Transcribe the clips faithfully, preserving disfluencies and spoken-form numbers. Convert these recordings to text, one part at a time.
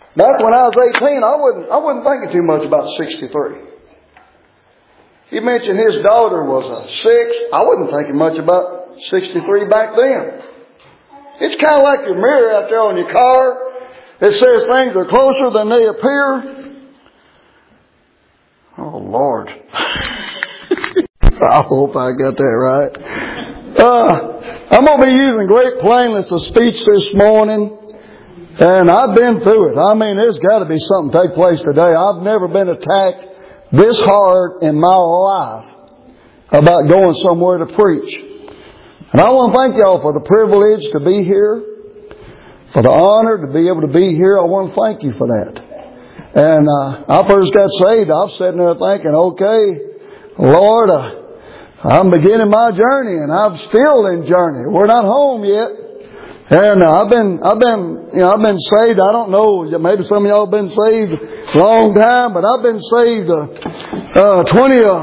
Back when I was eighteen, I wasn't, I wasn't thinking too much about sixty-three. He mentioned his daughter was a six. I wasn't thinking much about sixty-three back then. It's kind of like your mirror out there on your car. It says things are closer than they appear. Oh, Lord. I hope I got that right. Uh, I'm going to be using great plainness of speech this morning. And I've been through it. I mean, there's got to be something take place today. I've never been attacked this hard in my life about going somewhere to preach. And I want to thank y'all for the privilege to be here, for the honor to be able to be here. I want to thank you for that. And uh, I first got saved, I was sitting there thinking, okay, Lord, uh, I'm beginning my journey, and I'm still in journey. We're not home yet. And uh, I've been, I've been, you know, I've been saved. I don't know, maybe some of y'all have been saved a long time, but I've been saved uh, uh, twenty, uh,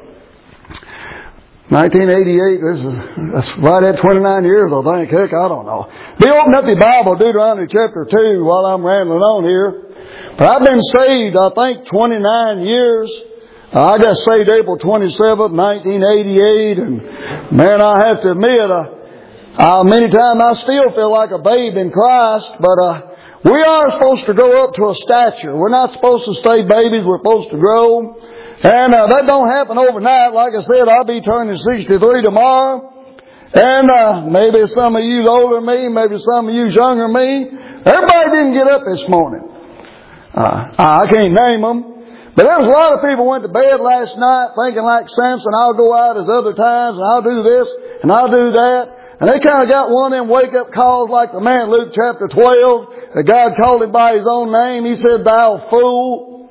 nineteen eighty-eight. This is that's right at twenty-nine years, I think. Heck, I don't know. Be open up your Bible, Deuteronomy chapter two, while I'm rambling on here. But I've been saved, I think, twenty-nine years. Uh, I got saved April twenty-seventh, nineteen eighty-eight, and man, I have to admit, uh, uh, many times I still feel like a babe in Christ, but uh, we are supposed to grow up to a stature. We're not supposed to stay babies. We're supposed to grow. And uh, that don't happen overnight. Like I said, I'll be turning sixty-three tomorrow. And uh, maybe some of you's older than me. Maybe some of you's younger than me. Everybody didn't get up this morning. Uh, I can't name them. But there was a lot of people went to bed last night thinking like Samson, I'll go out as other times and I'll do this and I'll do that. And they kind of got one of them wake-up calls like the man in Luke chapter twelve. That God called him by his own name. He said, thou fool.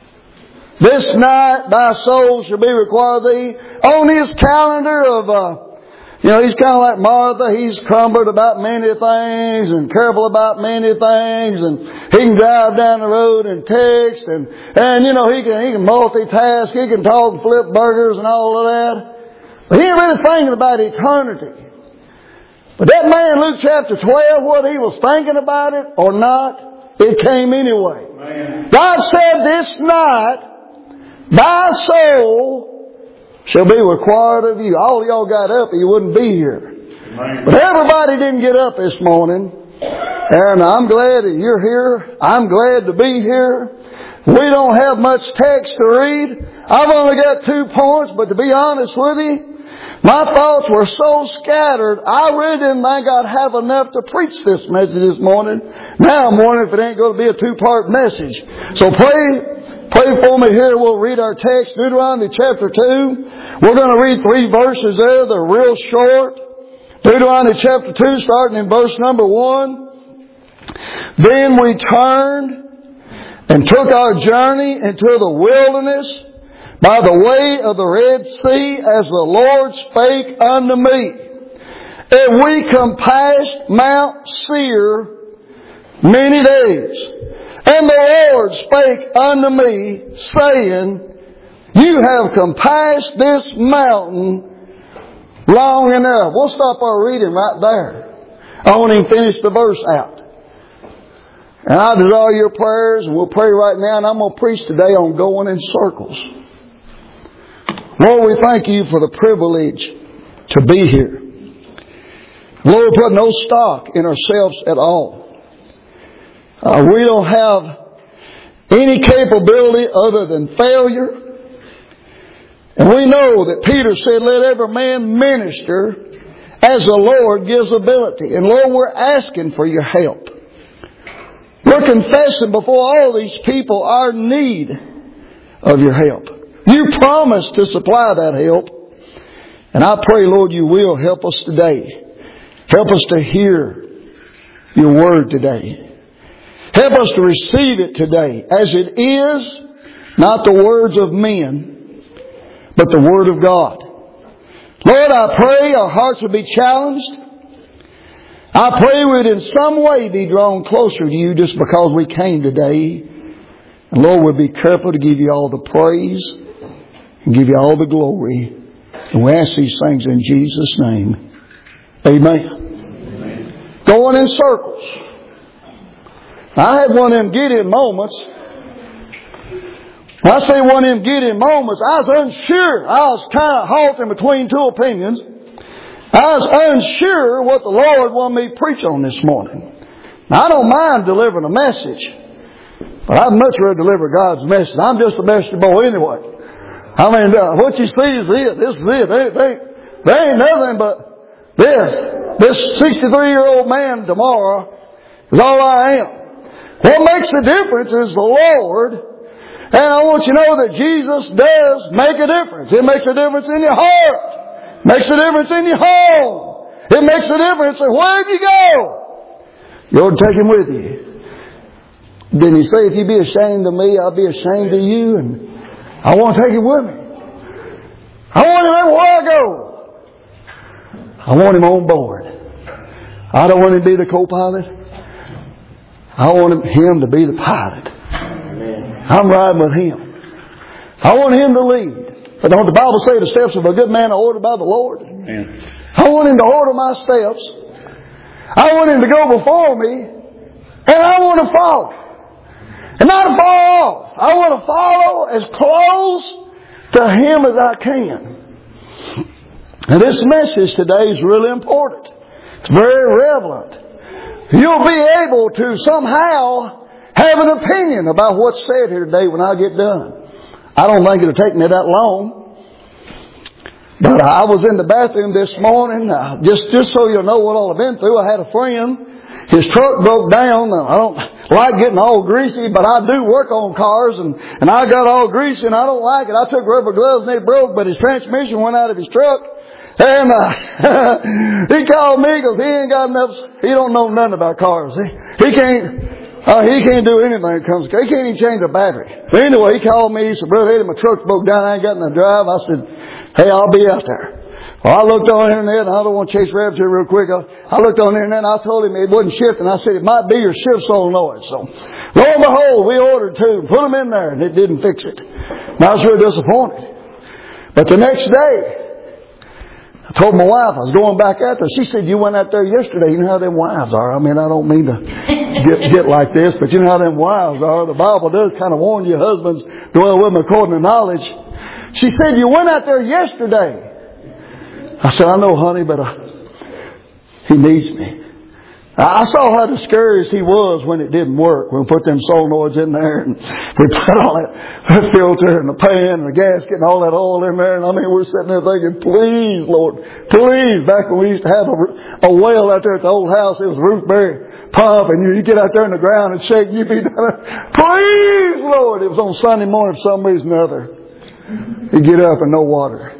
This night thy soul shall be required of thee. On his calendar of, uh, you know, he's kind of like Martha. He's cumbered about many things and careful about many things. And he can drive down the road and text. And, and you know, he can, he can multitask. He can talk and flip burgers and all of that. But he ain't really thinking about eternity. But that man in Luke chapter twelve, whether he was thinking about it or not, it came anyway. Man. God said, this night, thy soul shall be required of you. All of y'all got up or you wouldn't be here. Man. But everybody didn't get up this morning. And I'm glad that you're here. I'm glad to be here. We don't have much text to read. I've only got two points, but to be honest with you, my thoughts were so scattered, I really didn't think I'd have enough to preach this message this morning. Now I'm wondering if it ain't going to be a two-part message. So pray, pray for me here. We'll read our text, Deuteronomy chapter two. We're going to read three verses there. They're real short. Deuteronomy chapter two, starting in verse number one. Then we turned and took our journey into the wilderness by the way of the Red Sea, as the Lord spake unto me. And we compassed Mount Seir many days. And the Lord spake unto me, saying, you have compassed this mountain long enough. We'll stop our reading right there. I won't even finish the verse out. And I desire your prayers, and we'll pray right now, and I'm going to preach today on going in circles. Lord, we thank you for the privilege to be here. Lord, we put no stock in ourselves at all. Uh, we don't have any capability other than failure. And we know that Peter said, let every man minister as the Lord gives ability. And Lord, we're asking for your help. We're confessing before all these people our need of your help. You promised to supply that help. And I pray, Lord, you will help us today. Help us to hear your word today. Help us to receive it today as it is, not the words of men, but the word of God. Lord, I pray our hearts would be challenged. I pray we'd in some way be drawn closer to you just because we came today. And Lord, we'll be careful to give you all the praise and give you all the glory. And we ask these things in Jesus' name. Amen. Amen. Going in circles. I had one of them Gideon moments. When I say one of them Gideon moments, I was unsure. I was kind of halting between two opinions. I was unsure what the Lord wanted me to preach on this morning. Now, I don't mind delivering a message, but I'd much rather deliver God's message. I'm just a messenger boy anyway. I mean, uh, what you see is it. This is it. They, they, they ain't nothing but this. This sixty-three-year-old man tomorrow is all I am. What makes the difference is the Lord. And I want you to know that Jesus does make a difference. It makes a difference in your heart. It makes a difference in your home. It makes a difference in wherever you go. Lord, take Him with you. Didn't He say, if you be ashamed of me, I'll be ashamed of you? And I want to take Him with me. I want Him everywhere I go. I want Him on board. I don't want Him to be the co-pilot. I want Him to be the pilot. I'm riding with Him. I want Him to lead. But don't the Bible say the steps of a good man are ordered by the Lord? Amen. I want Him to order my steps. I want Him to go before me. And I want to follow. And not to fall off. I want to follow as close to Him as I can. And this message today is really important. It's very relevant. You'll be able to somehow have an opinion about what's said here today when I get done. I don't think it'll take me that long. But I was in the bathroom this morning. Uh, just, just so you'll know what all I've been through, I had a friend. His truck broke down. I don't like getting all greasy, but I do work on cars. And, and I got all greasy and I don't like it. I took rubber gloves and they broke, but his transmission went out of his truck. And uh, he called me because he ain't got enough. He don't know nothing about cars. He, he can't. Uh, he can't do anything when it comes to. He can't even change a battery. But anyway, he called me. He said, Brother Eddie, my truck broke down. I ain't got nothing to drive. I said, hey, I'll be out there. Well, I looked on the internet, and I don't want to chase rabbits here real quick. I, I looked on the internet, and I told him it wasn't shifting. I said, it might be your shift solenoid. So, lo and behold, we ordered two. Put them in there, and it didn't fix it. And I was really disappointed. But the next day, I told my wife I was going back out there. She said, you went out there yesterday. You know how them wives are. I mean, I don't mean to get, get like this, but you know how them wives are. The Bible does kind of warn you, husbands, dwell with them according to knowledge. She said, you went out there yesterday. I said, I know, honey, but uh, he needs me. I saw how discouraged he was when it didn't work. When we put them solenoids in there and we put all that filter and the pan and the gasket and all that oil in there. And I mean, we're sitting there thinking, please, Lord, please. Back when we used to have a, a well out there at the old house, it was Roofberry pump, and you, you get out there in the ground and shake and you'd be down there, please, Lord. It was on Sunday morning for some reason or other. You get up and no water.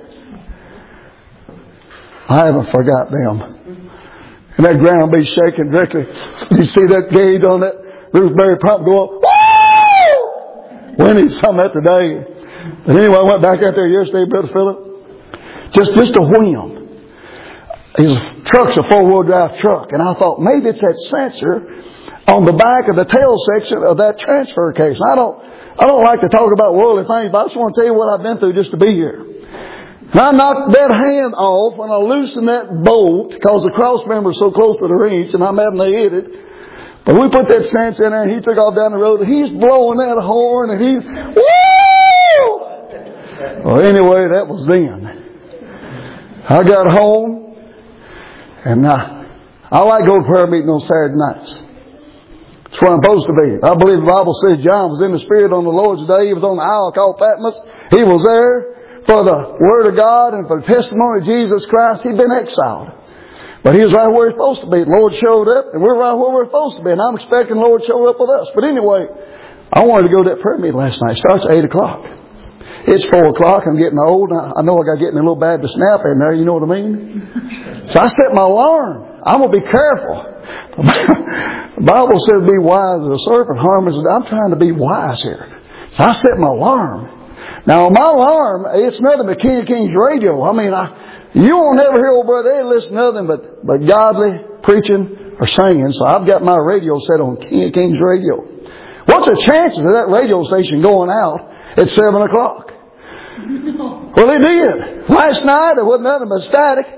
I haven't forgot them. And that ground be shaking directly. You see that gauge on that Roofberry pump go up. Woo! We need some of that today. But anyway, I went back out there yesterday, Brother Philip. Just, just a whim. His truck's a four-wheel drive truck. And I thought maybe it's that sensor on the back of the tail section of that transfer case. I don't, I don't like to talk about worldly things, but I just want to tell you what I've been through just to be here. And I knocked that hand off when I loosened that bolt because the cross member is so close to the reach and I'm having to hit it. But we put that sense in there and he took off down the road and he's blowing that horn and he's, woo! Well, anyway, that was then. I got home and I, I like to go to prayer meeting on Saturday nights. That's where I'm supposed to be. I believe the Bible says John was in the Spirit on the Lord's day. He was on the isle called Patmos. He was there for the Word of God and for the testimony of Jesus Christ. He'd been exiled. But he was right where he was supposed to be. The Lord showed up and we're right where we're supposed to be. And I'm expecting the Lord to show up with us. But anyway, I wanted to go to that prayer meeting last night. It starts at eight o'clock. It's four o'clock. I'm getting old. I know I got getting a little bad to snap in there. You know what I mean? So I set my alarm. I'm going to be careful. The Bible says be wise as a serpent, harmless. I'm trying to be wise here. So I set my alarm. Now, my alarm, it's nothing but King of Kings radio. I mean, I, you won't ever hear old Brother Eddie listen to nothing but, but godly preaching or singing. So I've got my radio set on King of Kings radio. What's the chances of that radio station going out at seven o'clock? No. Well, it did. Last night, it wasn't nothing but static.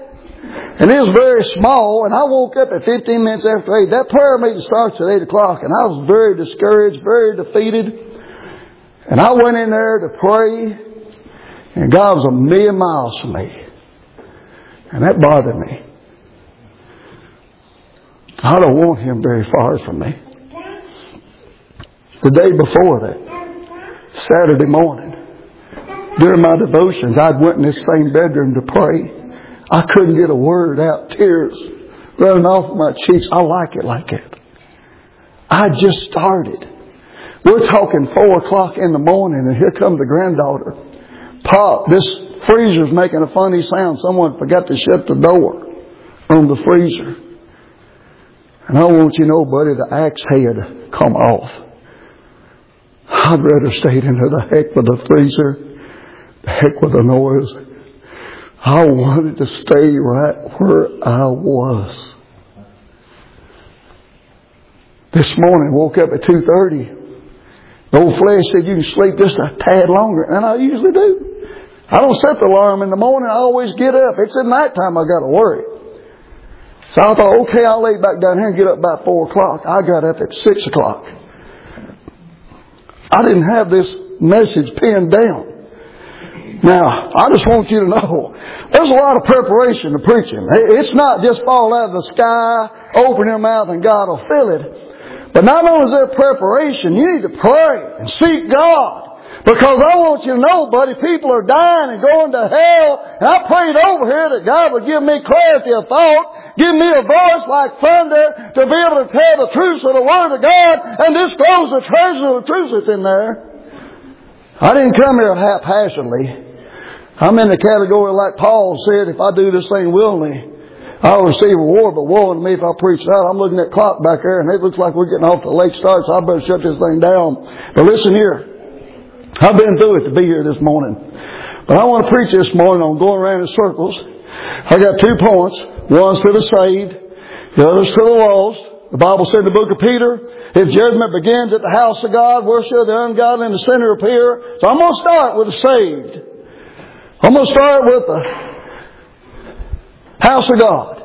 And it was very small, and I woke up at fifteen minutes after eight. That prayer meeting starts at eight o'clock, and I was very discouraged, very defeated. And I went in there to pray, and God was a million miles from me. And that bothered me. I don't want Him very far from me. The day before that, Saturday morning, during my devotions, I'd went in this same bedroom to pray. I couldn't get a word out. Tears running off my cheeks. I like it like that. I just started. We're talking four o'clock in the morning, and here comes the granddaughter. Pop, this freezer's making a funny sound. Someone forgot to shut the door on the freezer. And I want you to know, buddy, the axe head come off. I'd rather stayed into the heck with the freezer, the heck with the noise. I wanted to stay right where I was. This morning, woke up at two thirty. The old flesh said you can sleep just a tad longer, and I usually do. I don't set the alarm in the morning. I always get up. It's at nighttime I got to worry. So I thought, okay, I'll lay back down here and get up by four o'clock. I got up at six o'clock. I didn't have this message pinned down. Now, I just want you to know, there's a lot of preparation to preaching. It's not just fall out of the sky, open your mouth and God will fill it. But not only is there preparation, you need to pray and seek God. Because I want you to know, buddy, people are dying and going to hell. And I prayed over here that God would give me clarity of thought, give me a voice like thunder to be able to tell the truth of the Word of God and disclose the treasure of the truth that's in there. I didn't come here haphazardly. I'm in the category like Paul said, if I do this thing willingly, I'll receive a reward, but woe unto me if I preach it out. I'm looking at the clock back there, and it looks like we're getting off to the late start, so I better shut this thing down. But listen here. I've been through it to be here this morning. But I want to preach this morning on going around in circles. I got two points. One's to the saved, the other's to the lost. The Bible said in the book of Peter, if judgment begins at the house of God, where shall the ungodly and the sinner appear? So I'm going to start with the saved. I'm going to start with the house of God.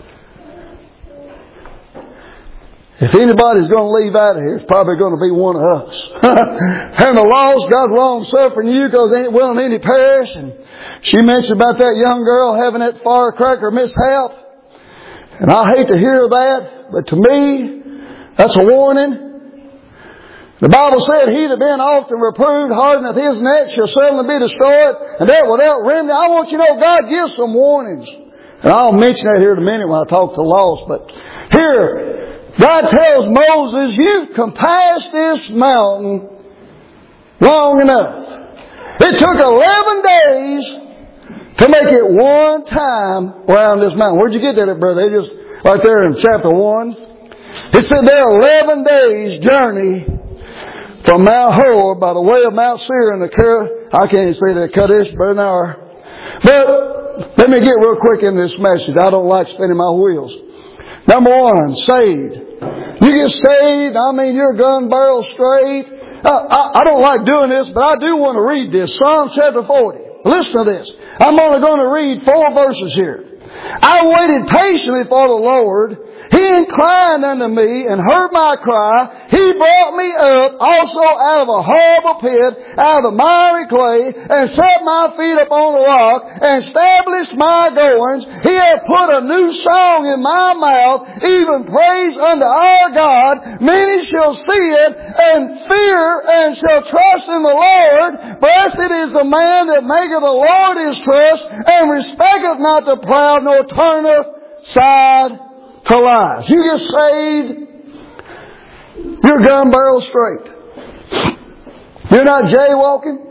If anybody's going to leave out of here, it's probably going to be one of us. And the lost, God's long suffering you because ain't willing any perish. And she mentioned about that young girl having that firecracker mishap. And I hate to hear that, but to me, that's a warning. The Bible said, he that been often reproved hardeneth his neck shall suddenly be destroyed, and that without remedy. I want you to know God gives some warnings. And I'll mention that here in a minute when I talk to the lost. But here, God tells Moses, you can pass this mountain long enough. It took eleven days to make it one time around this mountain. Where'd you get that, brother? They just right there in chapter one. It said there are eleven days journey from Mount Hor by the way of Mount Seir and the Ker, I can't even say that, Kadesh Barnea. But let me get real quick in this message. I don't like spinning my wheels. Number one, saved. You get saved, I mean you're gun barrel straight. I, I, I don't like doing this, but I do want to read this. Psalm chapter forty. Listen to this. I'm only going to read four verses here. I waited patiently for the Lord. He inclined unto me and heard my cry. He brought me up also out of a horrible pit, out of the miry clay, and set my feet upon a rock, and established my goings. He hath put a new song in my mouth, even praise unto our God. Many shall see it, and fear, and shall trust in the Lord. Blessed is the man that maketh the Lord his trust, and respecteth not the proud, nor turneth side to lies. You get saved, you're gun barrel straight. You're not jaywalking.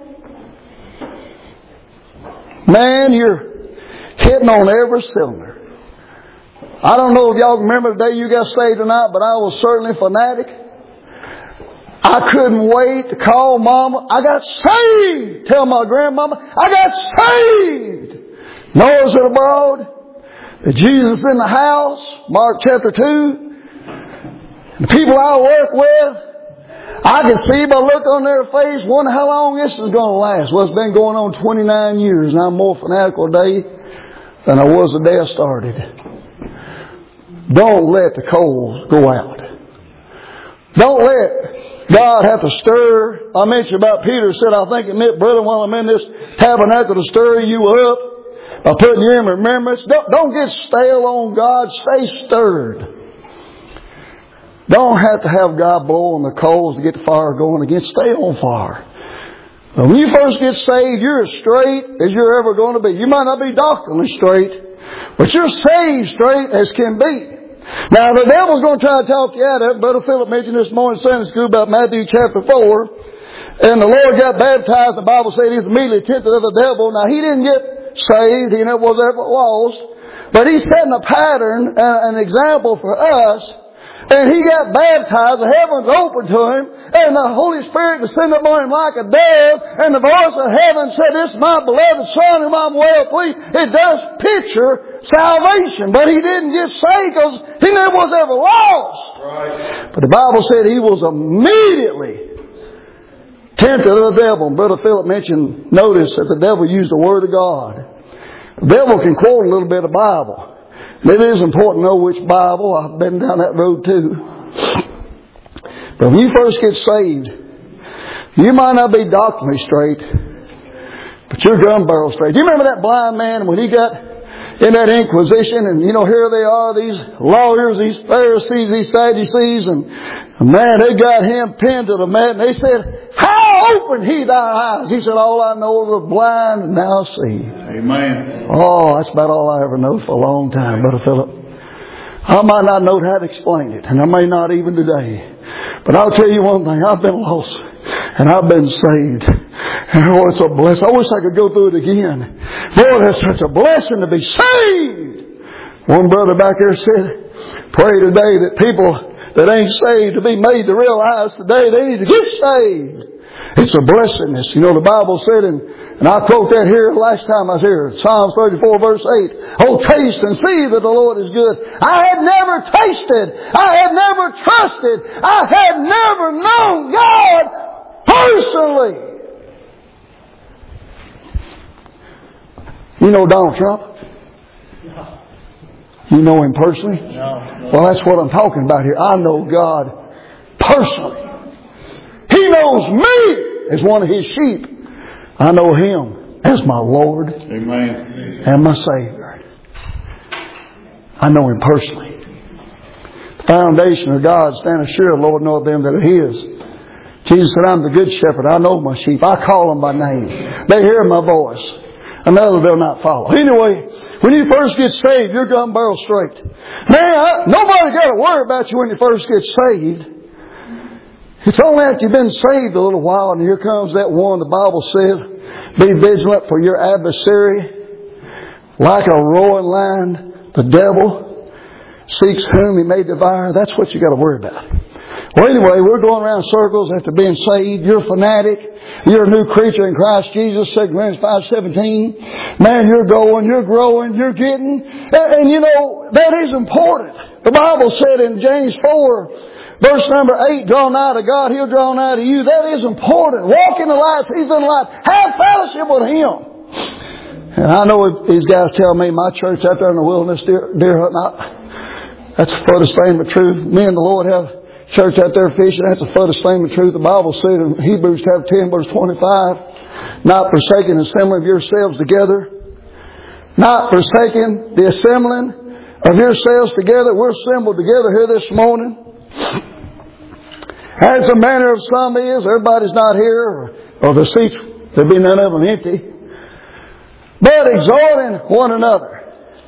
Man, you're hitting on every cylinder. I don't know if y'all remember the day you got saved or not, but I was certainly fanatic. I couldn't wait to call Mama. I got saved. Tell my grandmama, I got saved. Noise of the broad. The Jesus in the house, Mark chapter two. The people I work with, I can see by look on their face, wonder how long this is going to last. Well, it's been going on twenty-nine years, and I'm more fanatical today than I was the day I started. Don't let the coals go out. Don't let God have to stir. I mentioned about Peter said, I think it meant, brother, while I'm in this tabernacle to stir you up by putting you in remembrance. Don't, don't get stale on God. Stay stirred. Don't have to have God blow on the coals to get the fire going again. Stay on fire. When you first get saved, you're as straight as you're ever going to be. You might not be doctrinally straight, but you're saved straight as can be. Now, the devil's going to try to talk you out of it. Brother Philip mentioned this morning in Sunday school about Matthew chapter four. And the Lord got baptized. The Bible said he was immediately tempted of the devil. Now, he didn't get saved. He never was ever lost. But he's setting a pattern, an example for us. And he got baptized, the heavens opened to him, and the Holy Spirit descended upon him like a dove, and the voice of heaven said, "This is my beloved Son whom I'm well pleased." It does picture salvation, but he didn't get saved because he never was ever lost. Right. But the Bible said he was immediately tempted of the devil. And Brother Philip mentioned, notice that the devil used the Word of God. The devil can quote a little bit of Bible. It is important to know which Bible. I've been down that road too. But when you first get saved, you might not be doctrinally straight, but you're gun barrel straight. Do you remember that blind man when he got in that Inquisition? And you know, here they are, these lawyers, these Pharisees, these Sadducees, and man, they got him pinned to the mat. And they said, "How opened he thy eyes?" He said, "All I know is we're blind and now see." Amen. Oh, that's about all I ever know for a long time, Brother Philip. I might not know how to explain it, and I may not even today. But I'll tell you one thing, I've been lost, and I've been saved. And oh, it's a blessing. I wish I could go through it again. Lord, it's such a blessing to be saved. One brother back there said, pray today that people that ain't saved to be made to realize today they need to get saved. It's a blessing. You know, the Bible said, in, and I quote that here last time I was here, Psalms thirty-four verse eight, "Oh, taste and see that the Lord is good. I have never tasted, I have never trusted, I have never known God personally." You know Donald Trump? No. You know him personally? No, no. Well, that's what I'm talking about here. I know God personally. He knows me as one of His sheep. I know Him as my Lord Amen. and my Savior. I know Him personally. The foundation of God standeth sure, the Lord knoweth them that are His. Jesus said, "I'm the good shepherd. I know my sheep. I call them by name. They hear my voice. Another they'll not follow." Anyway, when you first get saved, you're gun barrel straight. Man, I, nobody got to worry about you when you first get saved. It's only after you've been saved a little while, and here comes that one the Bible says, "Be vigilant, for your adversary, like a roaring lion, the devil, seeks whom he may devour." That's what you got to worry about. Well, anyway, we're going around circles after being saved. You're a fanatic. You're a new creature in Christ Jesus. Second Corinthians five seventeen. Man, you're going, you're growing, you're getting. And, and you know, that is important. The Bible said in James four, verse number eight, "Draw nigh to God, He'll draw nigh to you." That is important. Walk in the light, He's in the light. Have fellowship with Him. And I know these guys tell me my church out there in the wilderness, deer, deer hunting, that's the furthest thing but true. Me and the Lord have church out there fishing. That's the furthest thing the truth. The Bible said in Hebrews chapter ten verse twenty-five, "Not forsaking the assembling of yourselves together." Not forsaking the assembling of yourselves together. We're assembled together here this morning. As the manner of some is, everybody's not here, or, or the seats, there be none of them empty. But exhorting one another.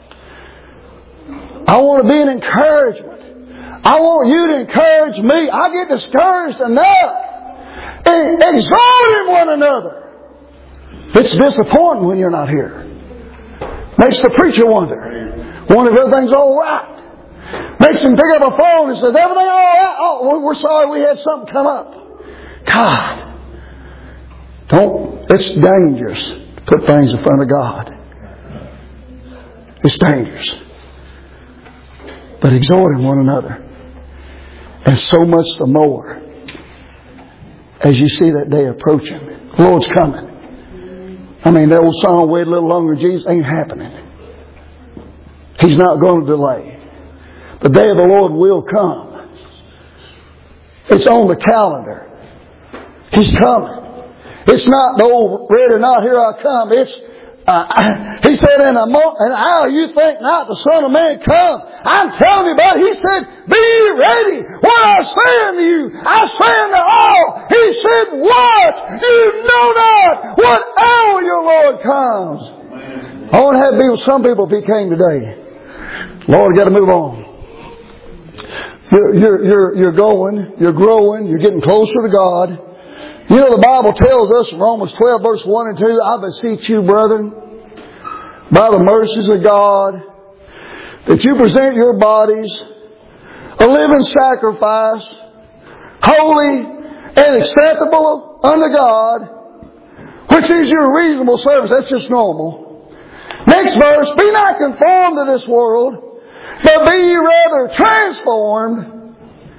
I want to be an encouragement. I want you to encourage me. I get discouraged enough. Exhorting one another. It's disappointing when you're not here. Makes the preacher wonder. Wonder if everything's all right. Makes him pick up a phone and says, "Everything all right? Oh, we're sorry we had something come up." God. Don't, it's dangerous to put things in front of God. It's dangerous. But exhorting one another. And so much the more as you see that day approaching. The Lord's coming. I mean, that old song, "Wait a little longer, Jesus," ain't happening. He's not going to delay. The day of the Lord will come. It's on the calendar. He's coming. It's not the old ready, not here I come. It's Uh, he said, in a mo- an hour you think not the Son of Man come. I'm telling you, but he said, be ye ready. What I say unto you, I say unto all. He said, watch. You know not what hour your Lord comes. Amen. I want to have to be with some people if He came today. Lord, got to move on. You're, you're, you're, you're going, you're growing, you're getting closer to God. You know, the Bible tells us in Romans twelve, verse one and two, I beseech you, brethren, by the mercies of God, that you present your bodies a living sacrifice, holy and acceptable unto God, which is your reasonable service. That's just normal. Next verse, be not conformed to this world, but be ye rather transformed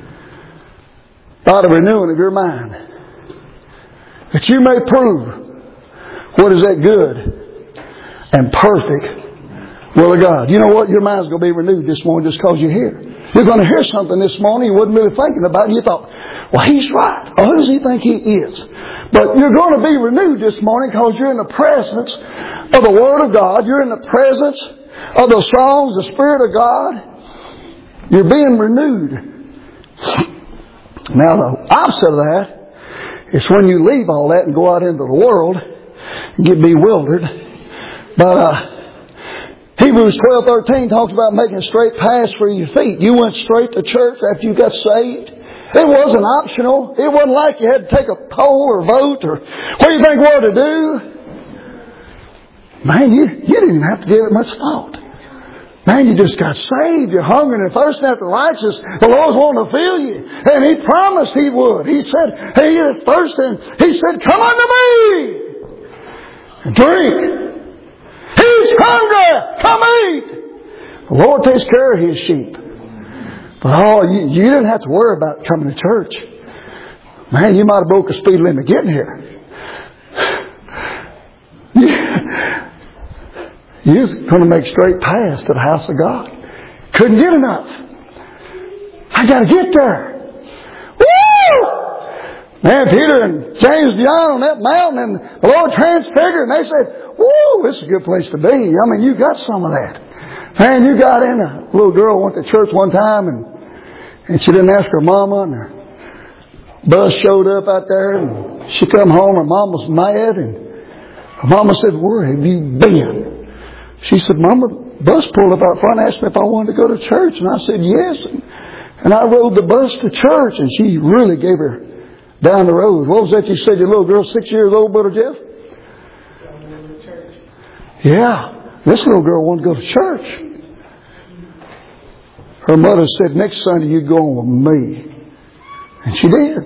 by the renewing of your mind, that you may prove what is that good and perfect will of God. You know what? Your mind's going to be renewed this morning just because you're here. You're going to hear something this morning you wasn't really thinking about, and you thought, well, he's right. Or who does he think he is? But you're going to be renewed this morning because you're in the presence of the Word of God. You're in the presence of the songs, the Spirit of God. You're being renewed. Now, the opposite of that, it's when you leave all that and go out into the world and get bewildered. But uh, Hebrews twelve thirteen talks about making straight paths for your feet. You went straight to church after you got saved. It wasn't optional. It wasn't like you had to take a poll or vote or what do you think what to do. Man, you, you didn't even have to give it much thought. Man, you just got saved. You're hungry and thirsting after righteousness. The Lord's wanting to fill you. And He promised He would. He said, hey, you're thirsting. He said, come unto me and drink. He's hungry. Come eat. The Lord takes care of His sheep. But oh, you, you didn't have to worry about coming to church. Man, you might have broke the speed limit getting here. You was going to make straight paths to the house of God. Couldn't get enough. I got to get there. Woo! Man, Peter and James and John on that mountain, and the Lord transfigured, and they said, woo, this is a good place to be. I mean, you got some of that. Man, you got in. A little girl went to church one time, and, and she didn't ask her mama, and her bus showed up out there, and she come home, her mom was mad, and her mama said, where have you been? She said, Mama, the bus pulled up out front and asked me if I wanted to go to church. And I said, yes. And, and I rode the bus to church. And she really gave her down the road. What was that you said, your little girl, six years old, Brother Jeff? Yeah. This little girl wanted to go to church. Her mother said, next Sunday you go on with me. And she did.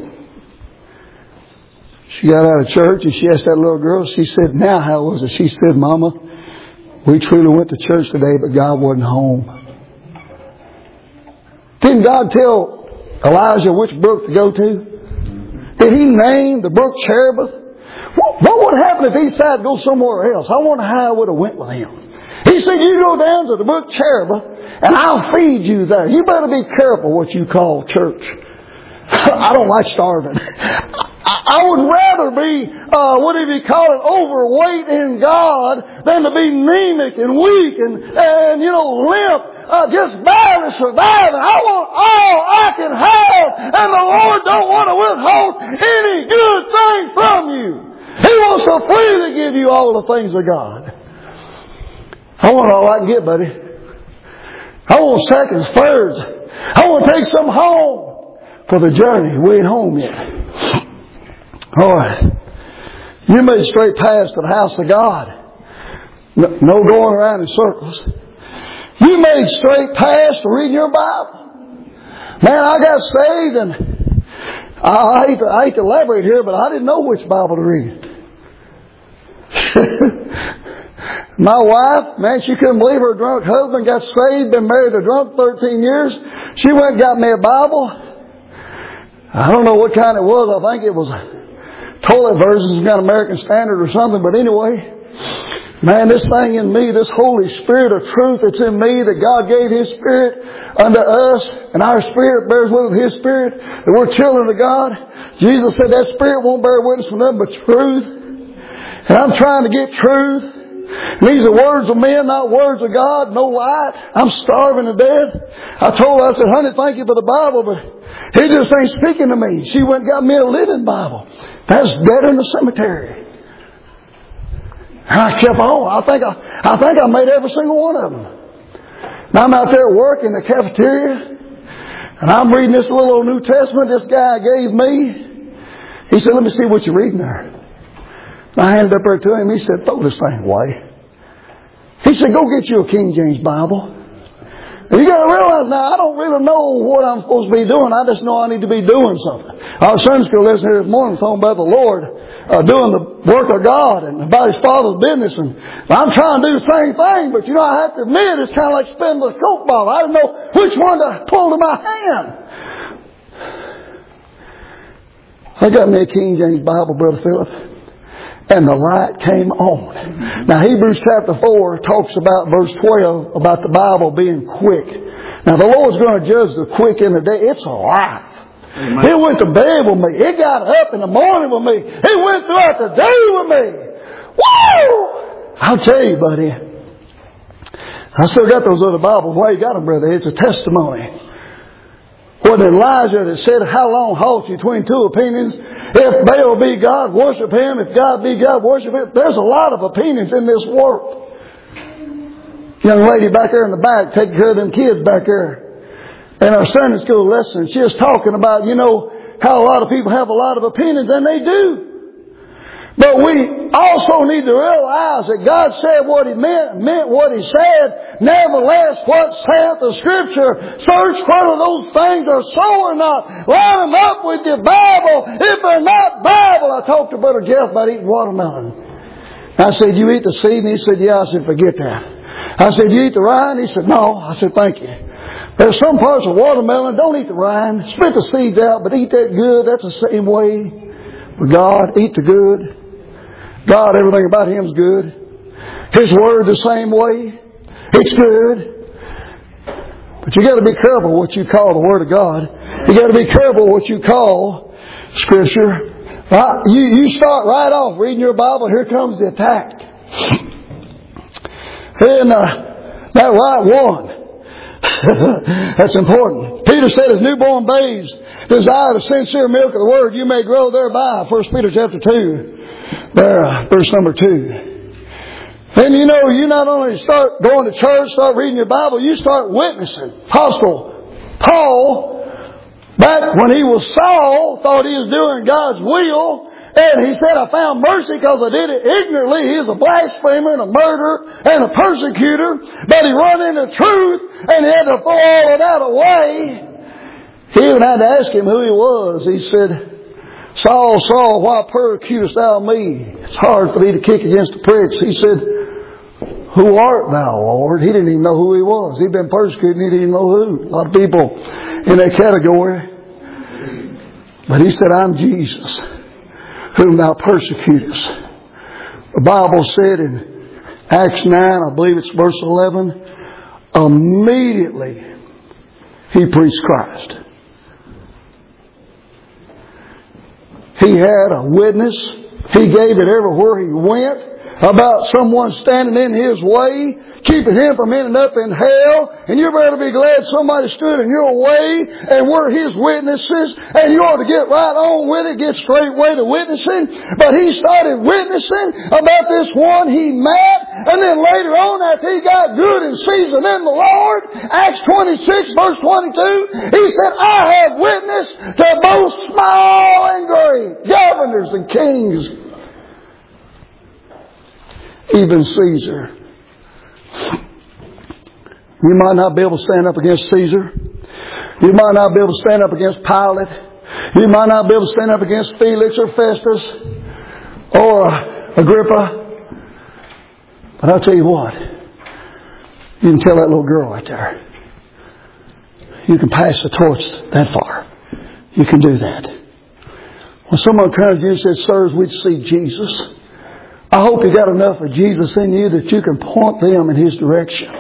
She got out of church and she asked that little girl, she said, now how was it? She said, Mama, we truly went to church today, but God wasn't home. Didn't God tell Elijah which brook to go to? Did He name the brook Cherith? What, what would happen if he decided to go somewhere else? I wonder how I would have went with him. He said, you go down to the brook Cherith and I'll feed you there. You better be careful what you call church. I don't like starving. I would rather be, uh, what do you call it, overweight in God than to be anemic and weak and, and you know, limp, uh, just barely surviving. I want all I can have, and the Lord don't want to withhold any good thing from you. He wants to freely give you all the things of God. I want all I can get, buddy. I want seconds, thirds. I want to take some home for the journey. We ain't home yet. All right. You made straight paths to the house of God. No, no going around in circles. You made straight paths to reading your Bible. Man, I got saved and I, I, hate to, I hate to elaborate here, but I didn't know which Bible to read. My wife, man, she couldn't believe her drunk husband got saved, been married to drunk thirteen years. She went and got me a Bible. I don't know what kind it was. I think it was a toilet version, some kind of American Standard or something. But anyway, Man, this thing in me, this Holy Spirit of truth that's in me, that God gave His Spirit unto us, and our spirit bears witness with His Spirit, that we're children of God. Jesus said that Spirit won't bear witness with nothing but truth. And I'm trying to get truth. And these are words of men, not words of God, no light. I'm starving to death. I told her, I said, honey, thank you for the Bible, but He just ain't speaking to me. She went and got me a living Bible. That's dead in the cemetery. And I kept on. I think I, I think I made every single one of them. Now I'm out there working in the cafeteria, and I'm reading this little old New Testament this guy gave me. He said, let me see what you're reading there. And I handed it up there to him. He said, throw this thing away. He said, go get you a King James Bible. You got to realize now, I don't really know what I'm supposed to be doing. I just know I need to be doing something. Our Sunday school lesson here this morning was talking about the Lord uh, doing the work of God and about His Father's business. And I'm trying to do the same thing, but you know, I have to admit, it's kind of like spinning the Coke bottle. I don't know which one to pull to my hand. I got me a King James Bible, Brother Philip. And the light came on. Now Hebrews chapter four talks about verse twelve about the Bible being quick. Now the Lord's going to judge the quick in the day. It's alive. Amen. It went to bed with me. It got up in the morning with me. It went throughout the day with me. Woo! I'll tell you, buddy. I still got those other Bibles. Why you got them, brother? It's a testimony. What Elijah that said, how long halt you between two opinions? If Baal be God, worship him. If God be God, worship him. There's a lot of opinions in this world. Young lady back there in the back, taking care of them kids back there. In our Sunday school lesson, she was talking about, you know, how a lot of people have a lot of opinions, and they do. But we also need to realize that God said what He meant, meant what He said. Nevertheless, what saith the Scripture? Search whether those things are so or not. Line them up with your Bible. If they're not Bible, I talked to Brother Jeff about eating watermelon. I said, you eat the seed? And he said, yeah. I said, forget that. I said, you eat the rind? He said, no. I said, thank you. There's some parts of watermelon, don't eat the rind. Spit the seeds out, but eat that good. That's the same way with God. Eat the good. God, everything about Him's good. His Word the same way. It's good. But you got to be careful what you call the Word of God. You got to be careful what you call Scripture. Right? You, you start right off reading your Bible. Here comes the attack. And uh, that right one. That's important. Peter said, as newborn babes desire the sincere milk of the Word, you may grow thereby. First Peter chapter two. There, verse number two. And you know, you not only start going to church, start reading your Bible, you start witnessing. Apostle Paul, back when he was Saul, thought he was doing God's will. And he said, I found mercy because I did it ignorantly. He was a blasphemer and a murderer and a persecutor. But he run into truth and he had to throw all of that away. He even had to ask him who he was. He said, Saul, Saul, why persecutest thou me? It's hard for thee to kick against the pricks. He said, who art thou, Lord? He didn't even know who he was. He'd been persecuted and he didn't even know who. A lot of people in that category. But he said, I'm Jesus, whom thou persecutest. The Bible said in Acts nine, I believe it's verse eleven, immediately he preached Christ. He had a witness. He gave it everywhere he went about someone standing in his way, keeping him from ending up in hell. And you better be glad somebody stood in your way and were his witnesses. And you ought to get right on with it, get straight way to witnessing. But he started witnessing about this one he met. And then later on, after he got good and seasoned in the Lord, Acts twenty-six verse twenty-two, he said, I have witnessed to both small and great, governors and kings, even Caesar. You might not be able to stand up against Caesar. You might not be able to stand up against Pilate. You might not be able to stand up against Felix or Festus or Agrippa. But I'll tell you what. You can tell that little girl right there. You can pass the torch that far. You can do that. When someone comes to you and says, sirs, we'd see Jesus. I hope you got enough of Jesus in you that you can point them in His direction.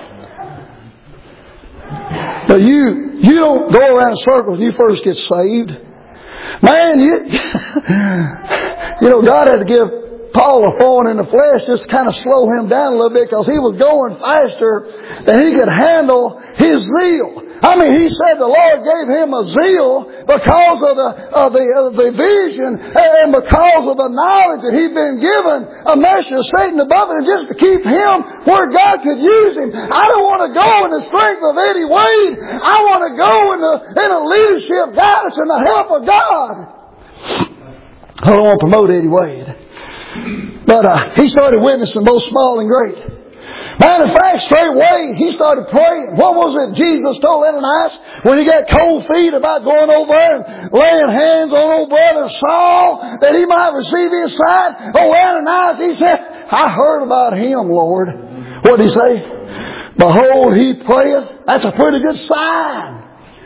But you, you don't go around in circles when you first get saved. Man, you, you know, God had to give Paul a thorn in the flesh just to kind of slow him down a little bit because he was going faster than he could handle his zeal. I mean, he said the Lord gave him a zeal because of the, of the, of the vision and because of the knowledge that he'd been given a measure of Satan above him just to keep him where God could use him. I don't want to go in the strength of Eddie Wade. I want to go in the, in the leadership, guidance, and the help of God. I don't want to promote Eddie Wade. But uh, he started witnessing both small and great. Matter of fact, straightway, he started praying. What was it Jesus told Ananias when he got cold feet about going over and laying hands on old brother Saul that he might receive his sight? Oh, Ananias, he said, I heard about him, Lord. What did he say? Behold, he prayeth. That's a pretty good sign.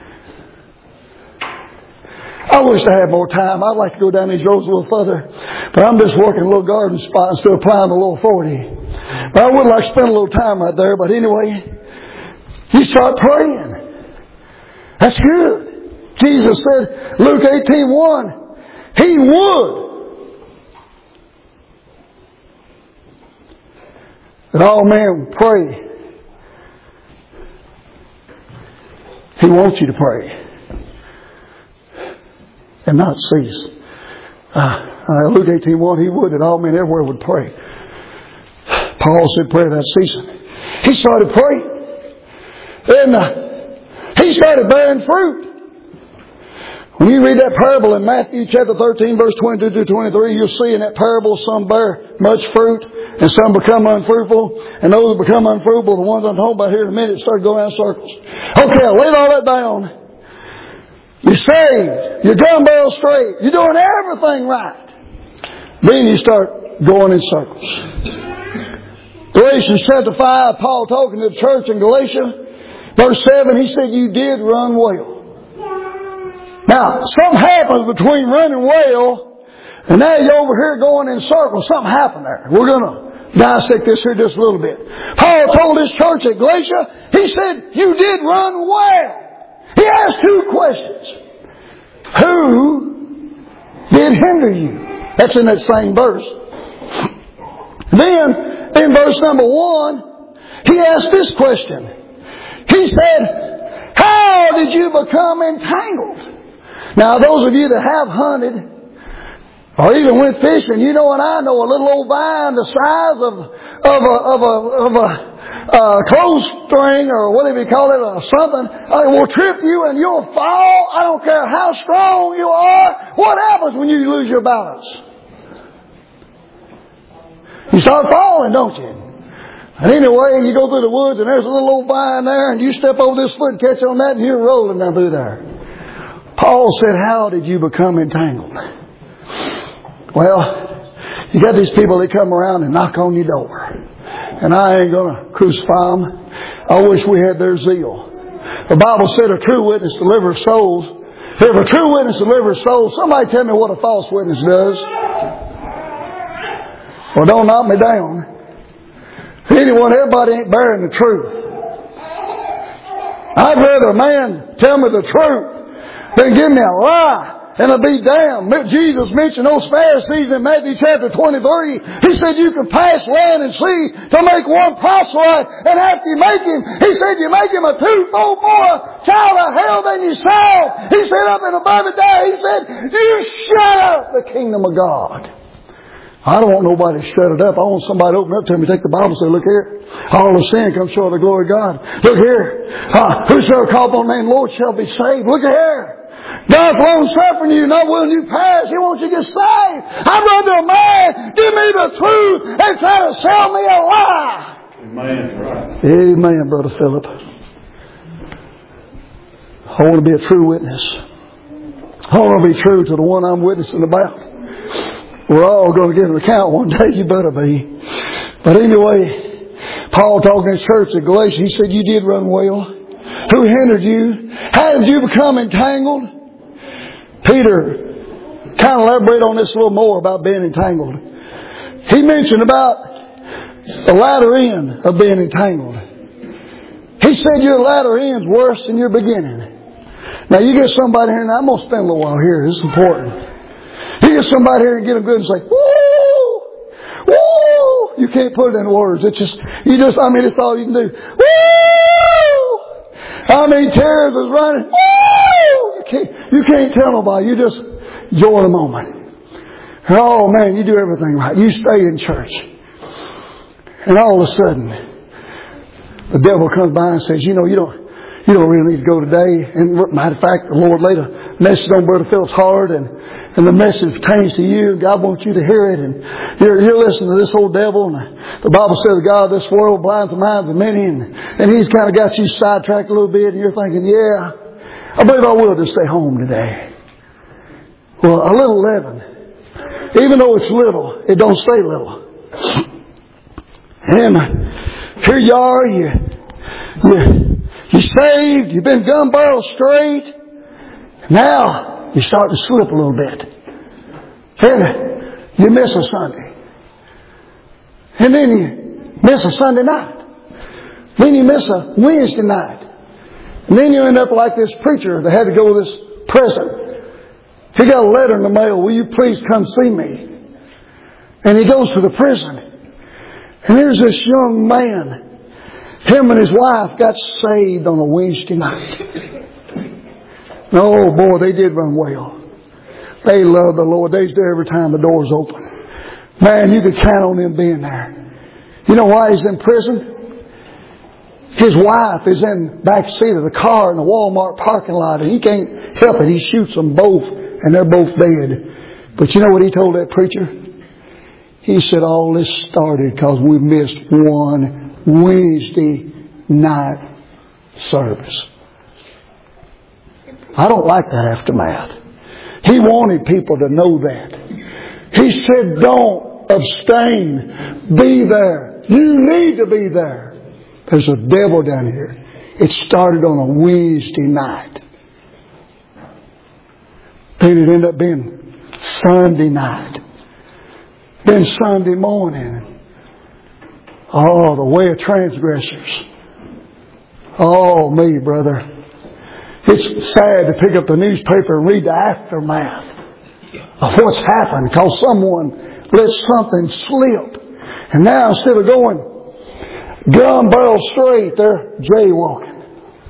I wish I had more time. I'd like to go down these roads a little further. But I'm just working a little garden spot and still applying the little forty. But I would like to spend a little time right there. But anyway, you start praying. That's good. Jesus said, Luke eighteen one, He would that all men would pray. He wants you to pray and not cease. Uh, uh, Luke eighteen one, He would that all men everywhere would pray. Paul said pray without ceasing. He started praying. And uh, he started bearing fruit. When you read that parable in Matthew chapter thirteen, verse twenty-two to twenty-three, you'll see in that parable some bear much fruit and some become unfruitful. And those that become unfruitful, the ones I'm talking about here in a minute, start going around in circles. Okay, I'll lay all that down. You're saved. You're gun barrel straight. You're doing everything right. Then you start going in circles. Galatians chapter five, Paul talking to the church in Galatia, verse seven, he said, you did run well. Now, something happens between running well and now you're over here going in circles. Something happened there. We're going to dissect this here just a little bit. Paul told this church at Galatia, he said, you did run well. He asked two questions. Who did hinder you? That's in that same verse. Then, in verse number one, he asked this question. He said, how did you become entangled? Now, those of you that have hunted or even went fishing, you know and I know a little old vine the size of, of a, of a, of a Uh, clothes string or whatever you call it or something uh, will trip you and you'll fall. I don't care how strong you are. What happens when you lose your balance? You start falling, don't you? And anyway, you go through the woods and there's a little old vine there and you step over this foot and catch on that and you're rolling down through there. Paul said, how did you become entangled? Well, you got these people that come around and knock on your door. And I ain't going to crucify them. I wish we had their zeal. The Bible said a true witness delivers souls. If a true witness delivers souls, somebody tell me what a false witness does. Well, don't knock me down. Anyone, everybody ain't bearing the truth. I'd rather a man tell me the truth than give me a lie. And it'll be damned. Jesus mentioned those Pharisees in Matthew chapter twenty-three. He said you can pass land and sea to make one proselyte. And after you make him, he said you make him a twofold more child of hell than you saw. He said up in above it there, he said, you shut up the kingdom of God. I don't want nobody to shut it up. I want somebody to open up to me, take the Bible and say, look here. All of sin comes short of the glory of God. Look here. Uh, whosoever call upon the name of the Lord shall be saved. Look here. God's long suffering you, not willing you pass. He wants you to get saved. I'd rather a man give me the truth and try to sell me a lie. Amen. Right. Amen, Brother Philip. I want to be a true witness. I want to be true to the one I'm witnessing about. We're all going to give an account one day. You better be. But anyway, Paul talking to church at Galatia, he said, you did run well. Who hindered you? How did you become entangled? Peter kind of elaborate on this a little more about being entangled. He mentioned about the latter end of being entangled. He said your latter end's worse than your beginning. Now you get somebody here, and I'm going to spend a little while here. This is important. You get somebody here and get them good and say, woo! Woo! You can't put it in words. It's just, you just, I mean, it's all you can do. Woo! I mean, tears is running. Woo! You can't, you can't tell nobody. You just enjoy the moment. And oh man, you do everything right. You stay in church. And all of a sudden, the devil comes by and says, you know, you don't, you don't really need to go today. And matter of fact, the Lord laid a message on Brother Phil's heart, and, and the message pertains to you. God wants you to hear it. And you're, you're listening to this old devil. And the, the Bible says the God of this world blinds the minds of many. And, and he's kind of got you sidetracked a little bit. And you're thinking, yeah, I believe I will just stay home today. Well, a little leaven, even though it's little, it don't stay little. And here you are, you, you, you're saved, you've been gun barrel straight. Now you start to slip a little bit. And you miss a Sunday. And then you miss a Sunday night. Then you miss a Wednesday night. And then you end up like this preacher that had to go to this prison. He got a letter in the mail, will you please come see me? And he goes to the prison. And there's this young man. Him and his wife got saved on a Wednesday night. And oh boy, they did run well. They loved the Lord. They was there every time the doors open. Man, you could count on them being there. You know why he's in prison? His wife is in the back seat of the car in the Walmart parking lot, and he can't help it. He shoots them both, and they're both dead. But you know what he told that preacher? He said, all this started because we missed one Wednesday night service. I don't like that aftermath. He wanted people to know that. He said, don't abstain. Be there. You need to be there. There's a devil down here. It started on a Wednesday night. Then it ended up being Sunday night. Then Sunday morning. Oh, the way of transgressors. Oh, me, brother. It's sad to pick up the newspaper and read the aftermath of what's happened because someone let something slip. And now instead of going gun barrel straight, they're jaywalking.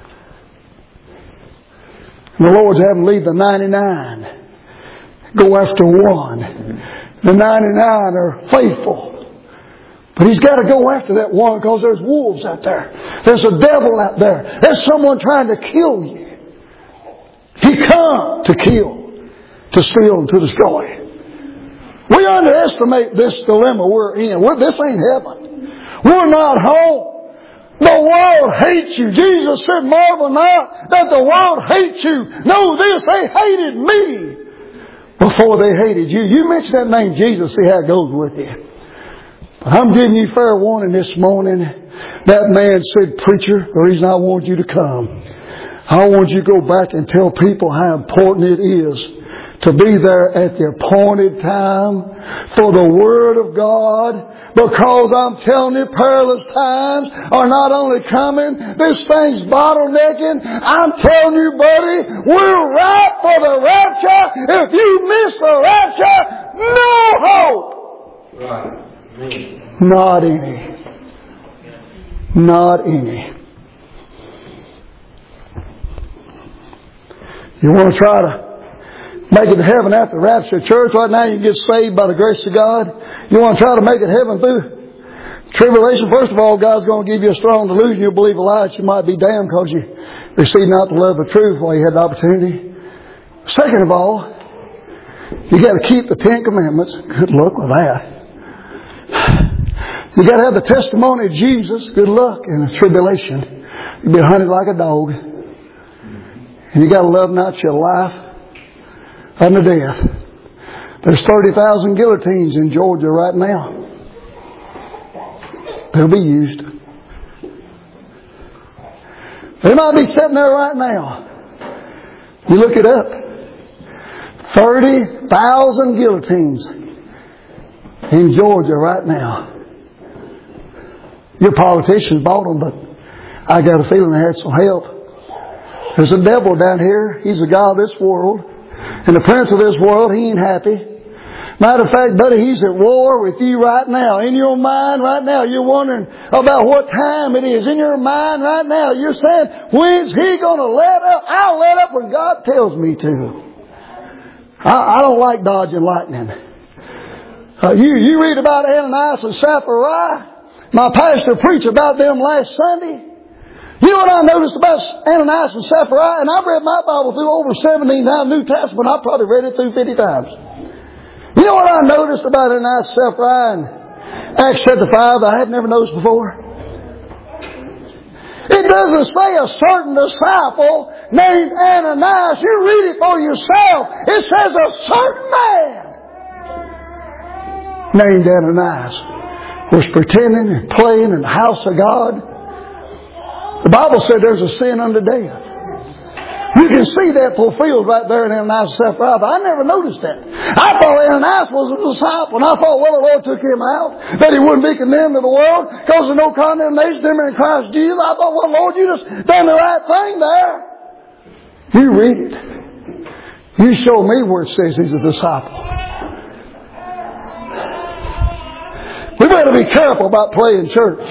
And the Lord's having to leave the ninety-nine. Go after one. The ninety-nine are faithful. But He's got to go after that one because there's wolves out there. There's a devil out there. There's someone trying to kill you. He come to kill, to steal, and to destroy. We underestimate this dilemma we're in. We're, this ain't heaven. We're not home. The world hates you. Jesus said, marvel not that the world hates you. Know this, they hated me before they hated you. You mention that name Jesus, see how it goes with you. But I'm giving you fair warning this morning. That man said, preacher, the reason I want you to come, I want you to go back and tell people how important it is to be there at the appointed time for the Word of God, because I'm telling you, perilous times are not only coming, this thing's bottlenecking. I'm telling you, buddy, we're right for the rapture. If you miss the rapture, no hope. Right. Not any. Not any. You want to try to make it to heaven after the rapture of church? Right now you can get saved by the grace of God. You want to try to make it heaven through tribulation? First of all, God's going to give you a strong delusion. You'll believe a lie that you might be damned because you received not the love of truth while you had the opportunity. Second of all, you got to keep the Ten Commandments. Good luck with that. You got to have the testimony of Jesus. Good luck in the tribulation. You'll be hunted like a dog. And you got to love not your life unto death. There's thirty thousand guillotines in Georgia right now. They'll be used. They might be sitting there right now. You look it up. thirty thousand guillotines in Georgia right now. Your politicians bought them, but I got a feeling they had some help. There's a devil down here. He's the god of this world. And the prince of this world, he ain't happy. Matter of fact, buddy, he's at war with you right now. In your mind right now, you're wondering about what time it is. In your mind right now, you're saying, when's he going to let up? I'll let up when God tells me to. I, I don't like dodging lightning. Uh, you, you read about Ananias and Sapphira. My pastor preached about them last Sunday. You know what I noticed about Ananias and Sapphira? And I've read my Bible through over seventeen times, New Testament. I've probably read it through fifty times. You know what I noticed about Ananias and Sapphira in Acts chapter five that I had never noticed before? It doesn't say a certain disciple named Ananias. You read it for yourself. It says a certain man named Ananias was pretending and playing in the house of God. The Bible said there's a sin unto death. You can see that fulfilled right there in Ananias and Sapphira, but I never noticed that. I thought Ananias was a disciple, and I thought, well, the Lord took him out, that he wouldn't be condemned to the world, because there's no condemnation to him in Christ Jesus. I thought, well, Lord, you just done the right thing there. You read it. You show me where it says he's a disciple. We better be careful about playing church.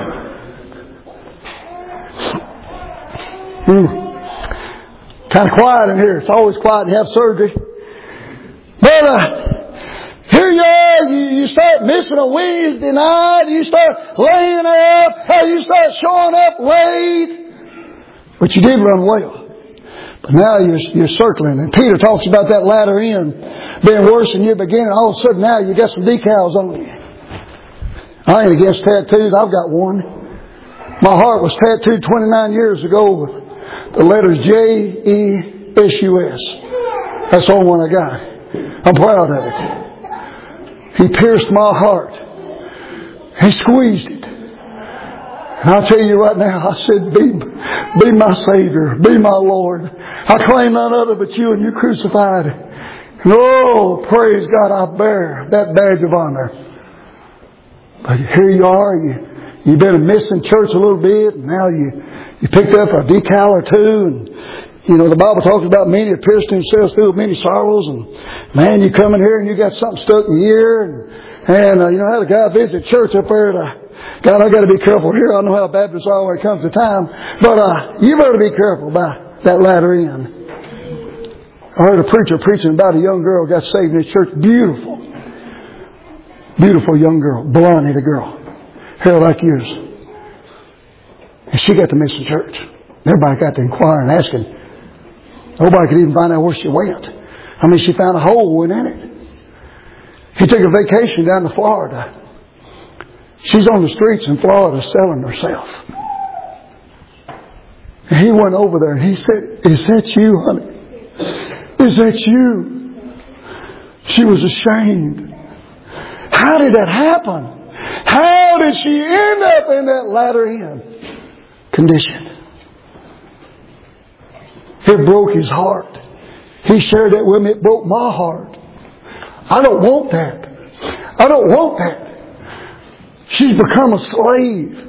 Hmm. Kind of quiet in here. It's always quiet when you have surgery. But uh, here you are. You, you start missing a Wednesday night. You start laying up. Or you start showing up late. But you did run well. But now you're, you're circling. And Peter talks about that latter end being worse than your beginning. All of a sudden now you got some decals on you. I ain't against tattoos. I've got one. My heart was tattooed twenty-nine years ago with the letters J E S U S. That's the only one I got. I'm proud of it. He pierced my heart. He squeezed it. And I'll tell you right now, I said, be, be my Savior. Be my Lord. I claim none other but you, and you crucified. And oh, praise God, I bear that badge of honor. But here you are. You, you've been missing church a little bit. And now you, you picked up a decal or two. And, you know, the Bible talks about many have pierced themselves through with many sorrows. And, man, you come in here and you got something stuck in your ear. And, and uh, you know, I had a guy visit church up there. And, uh, God, I got to be careful here. I know how Baptists are when it comes to time. But uh, you better be careful about that latter end. I heard a preacher preaching about a young girl got saved in his church. Beautiful. Beautiful young girl. Blonde-headed girl. Hair like yours. And she got to miss the church. Everybody got to inquire and asking. Nobody could even find out where she went. I mean, she found a hole in it. He took a vacation down to Florida. She's on the streets in Florida selling herself. And he went over there and he said, is that you, honey? Is that you? She was ashamed. How did that happen? How did she end up in that latter end condition? It broke his heart. He shared that with me. It broke my heart. I don't want that. I don't want that. She's become a slave.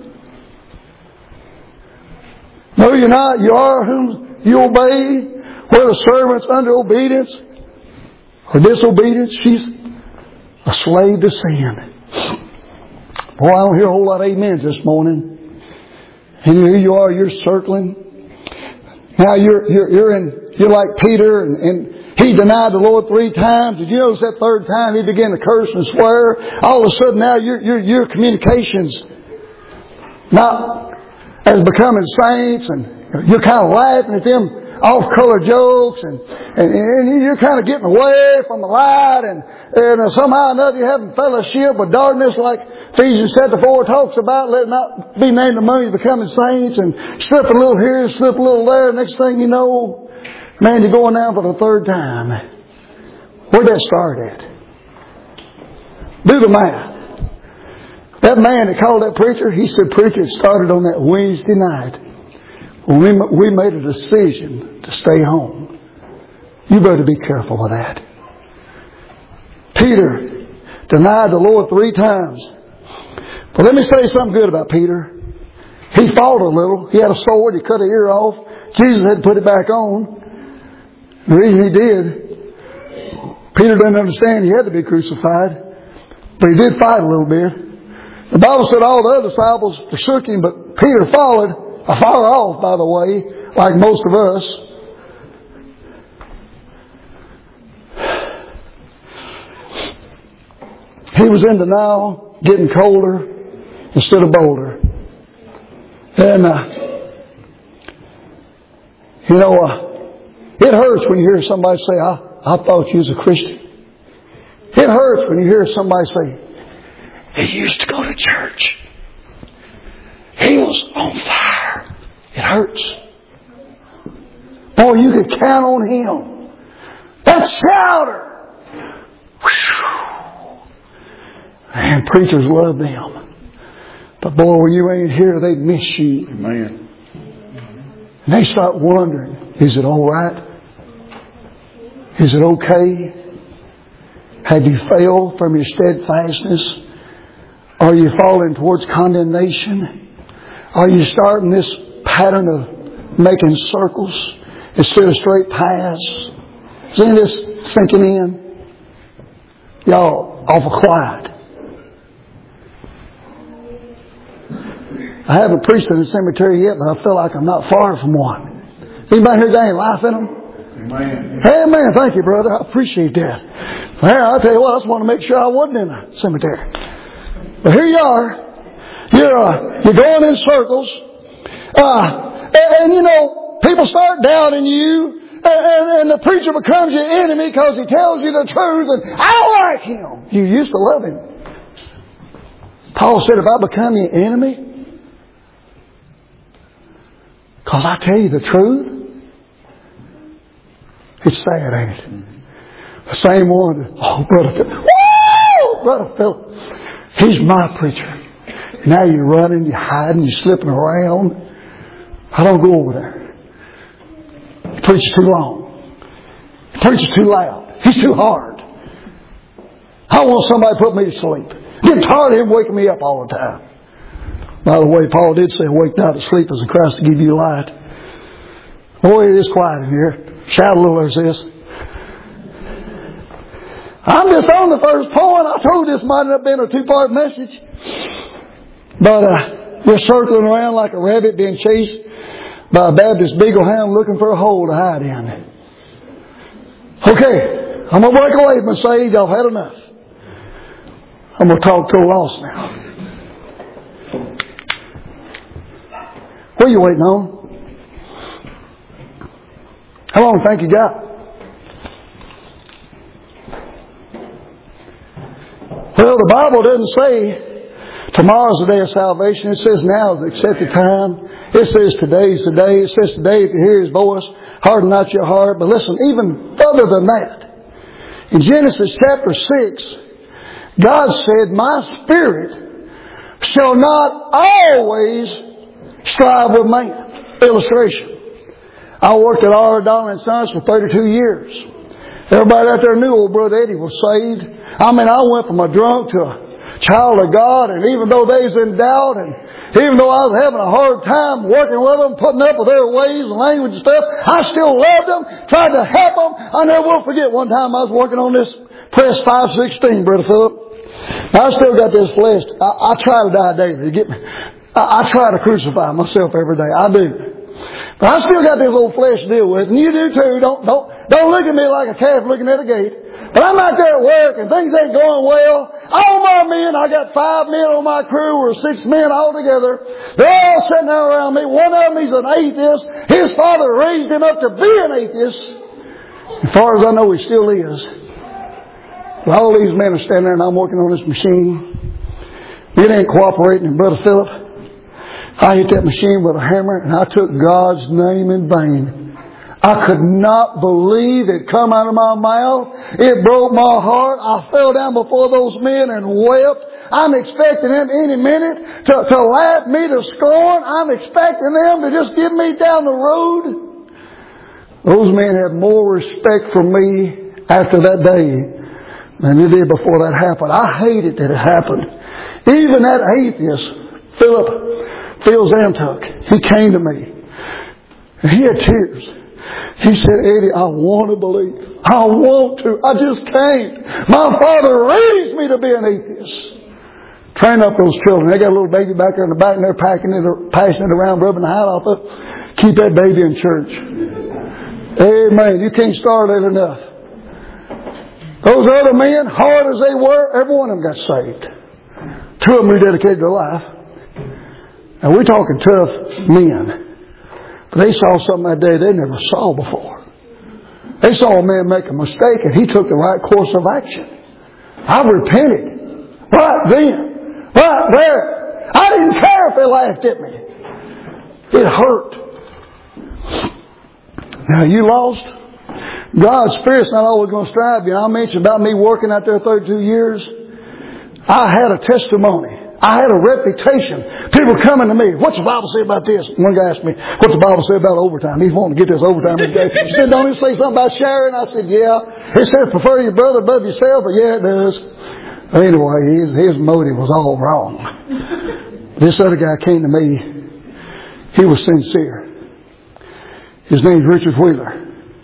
No, you're not. You are whom you obey. Whether servants under obedience or disobedience, she's a slave to sin. Boy, I don't hear a whole lot of amens this morning. And here you are, you're circling. Now you're you're you're in you're like Peter, and, and he denied the Lord three times. Did you notice that third time he began to curse and swear? All of a sudden now your your your communications not as becoming saints, and you're kind of laughing at them off-color jokes, and, and, and you're kind of getting away from the light, and, and somehow or another you're having fellowship with darkness, like Ephesians chapter four talks about. Let not be named among you becoming saints, and slip a little here, slip a little there. Next thing you know, man, you're going down for the third time. Where'd that start at? Do the math. That man that called that preacher, he said, preacher, it started on that Wednesday night when we, we made a decision to stay home. You better be careful with that. Peter, denied the Lord three times. But let me say something good about Peter. He fought a little. He had a sword. He cut an ear off. Jesus had to put it back on. The reason he did, Peter didn't understand he had to be crucified. But he did fight a little bit. The Bible said all the other disciples forsook him, but Peter followed, far off, by the way, like most of us. He was in denial, getting colder instead of bolder. And, uh, you know, uh, it hurts when you hear somebody say, I, I thought you was a Christian. It hurts when you hear somebody say, he used to go to church. He was on fire. It hurts. Boy, you could count on him. That shouter. Whew. Man, preachers love them. But boy, when you ain't here, they miss you. Amen. And they start wondering, is it all right? Is it okay? Have you failed from your steadfastness? Are you falling towards condemnation? Are you starting this pattern of making circles instead of straight paths? Is any of this sinking in? Y'all awful quiet. I haven't preached in the cemetery yet, but I feel like I'm not far from one. Is anybody here got any life in them? Amen. Hey, man, thank you, brother. I appreciate that. Well, I'll tell you what, I just want to make sure I wasn't in a cemetery. But here you are. You're, uh, you're going in circles. Uh, and, and, you know, people start doubting you. And, and, and the preacher becomes your enemy because he tells you the truth. And I don't like him. You used to love him. Paul said, if I become your enemy, because I tell you the truth, it's sad, ain't it? The same one that, oh, Brother Philip. Woo! Brother Philip. He's my preacher. Now you're running, you're hiding, you're slipping around. I don't go over there. He preaches too long. He preaches too loud. He's too hard. I want somebody to put me to sleep. I'm getting tired of him waking me up all the time. By the way, Paul did say, wake not to sleep as in Christ to give you light. Boy, it is quiet in here. Shout a little as this. I'm just on the first point. I told this might have been a two-part message. But uh, you're circling around like a rabbit being chased by a Baptist beagle hound looking for a hole to hide in. Okay, I'm going to break away from the sage. I've had enough. I'm going to talk to a lost now. What are you waiting on? How long do you think you got? Well, the Bible doesn't say tomorrow's the day of salvation. It says now is the accepted time. It says today's the day. It says today if you hear His voice, harden not your heart. But listen, even further than that, in Genesis chapter six, God said, my spirit shall not always strive with man. Illustration. I worked at R. Donald and Sons for thirty-two years. Everybody out there knew old Brother Eddie was saved. I mean, I went from a drunk to a child of God, and even though they was in doubt, and even though I was having a hard time working with them, putting up with their ways and language and stuff, I still loved them, tried to help them. I never will forget one time I was working on this press five sixteen, Brother Philip. I still got this flesh. I, I try to die daily. You get me? I, I try to crucify myself every day. I do. But I still got this old flesh to deal with, and you do too. Don't don't don't look at me like a calf looking at a gate. But I'm out there at work, and things ain't going well. All my men, I got five men on my crew, or six men all together. They're all sitting there around me. One of them, he's an atheist. His father raised him up to be an atheist. As far as I know, he still is. But all these men are standing there, and I'm working on this machine. It ain't cooperating, and Brother Philip, I hit that machine with a hammer, and I took God's name in vain. I could not believe it come out of my mouth. It broke my heart. I fell down before those men and wept. I'm expecting them any minute to, to laugh me to scorn. I'm expecting them to just give me down the road. Those men had more respect for me after that day And it did before that happened. I hated that it happened. Even that atheist, Philip, Phil Zantuck, he came to me. And he had tears. He said, Eddie, I want to believe. I want to. I just can't. My father raised me to be an atheist. Train up those children. They got a little baby back there in the back and they're packing it, passing it around, rubbing the hat off it. Keep that baby in church. Amen. You can't start it enough. Those other men, hard as they were, every one of them got saved. Two of them rededicated their life. And we're talking tough men. But they saw something that day they never saw before. They saw a man make a mistake and he took the right course of action. I repented. Right then. Right there. I didn't care if they laughed at me. It hurt. Now you lost. God's Spirit's not always going to strive you. And I mentioned about me working out there thirty-two years. I had a testimony. I had a reputation. People coming to me. What's the Bible say about this? One guy asked me, what's the Bible say about overtime? He's wanting to get this overtime. He said, don't it say something about sharing? I said, yeah. It says prefer your brother above yourself. But yeah, it does. Anyway, his, his motive was all wrong. This other guy came to me. He was sincere. His name's Richard Wheeler.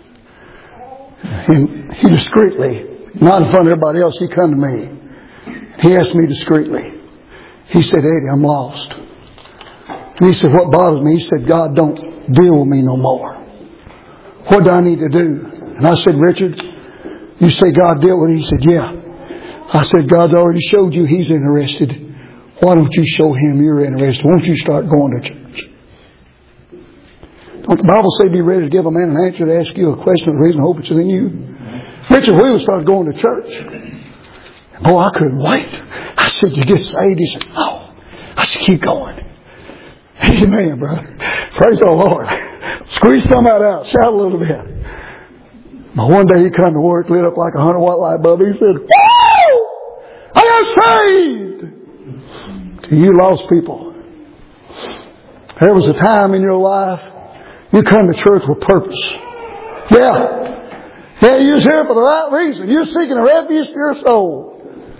And he discreetly, not in front of everybody else, he come to me. He asked me discreetly. He said, Eddie, I'm lost. And he said, what bothers me? He said, God don't deal with me no more. What do I need to do? And I said, Richard, you say God deal with you? He said, yeah. I said, God's already showed you He's interested. Why don't you show Him you're interested? Why don't you start going to church? Don't the Bible say be ready to give a man an answer to ask you a question of the reason hope it's in you? Richard Wheeler started going to church. Boy, I couldn't wait. I said, you get saved? He said, no. I said, keep going. Amen, brother. Praise the Lord. Squeeze some of that out. Shout a little bit. But one day he come to work, lit up like a hundred watt light bulb. He said, woo! I got saved! To you lost people, there was a time in your life you come to church with purpose. Yeah. Yeah, you was here for the right reason. You're seeking a refuge for your soul.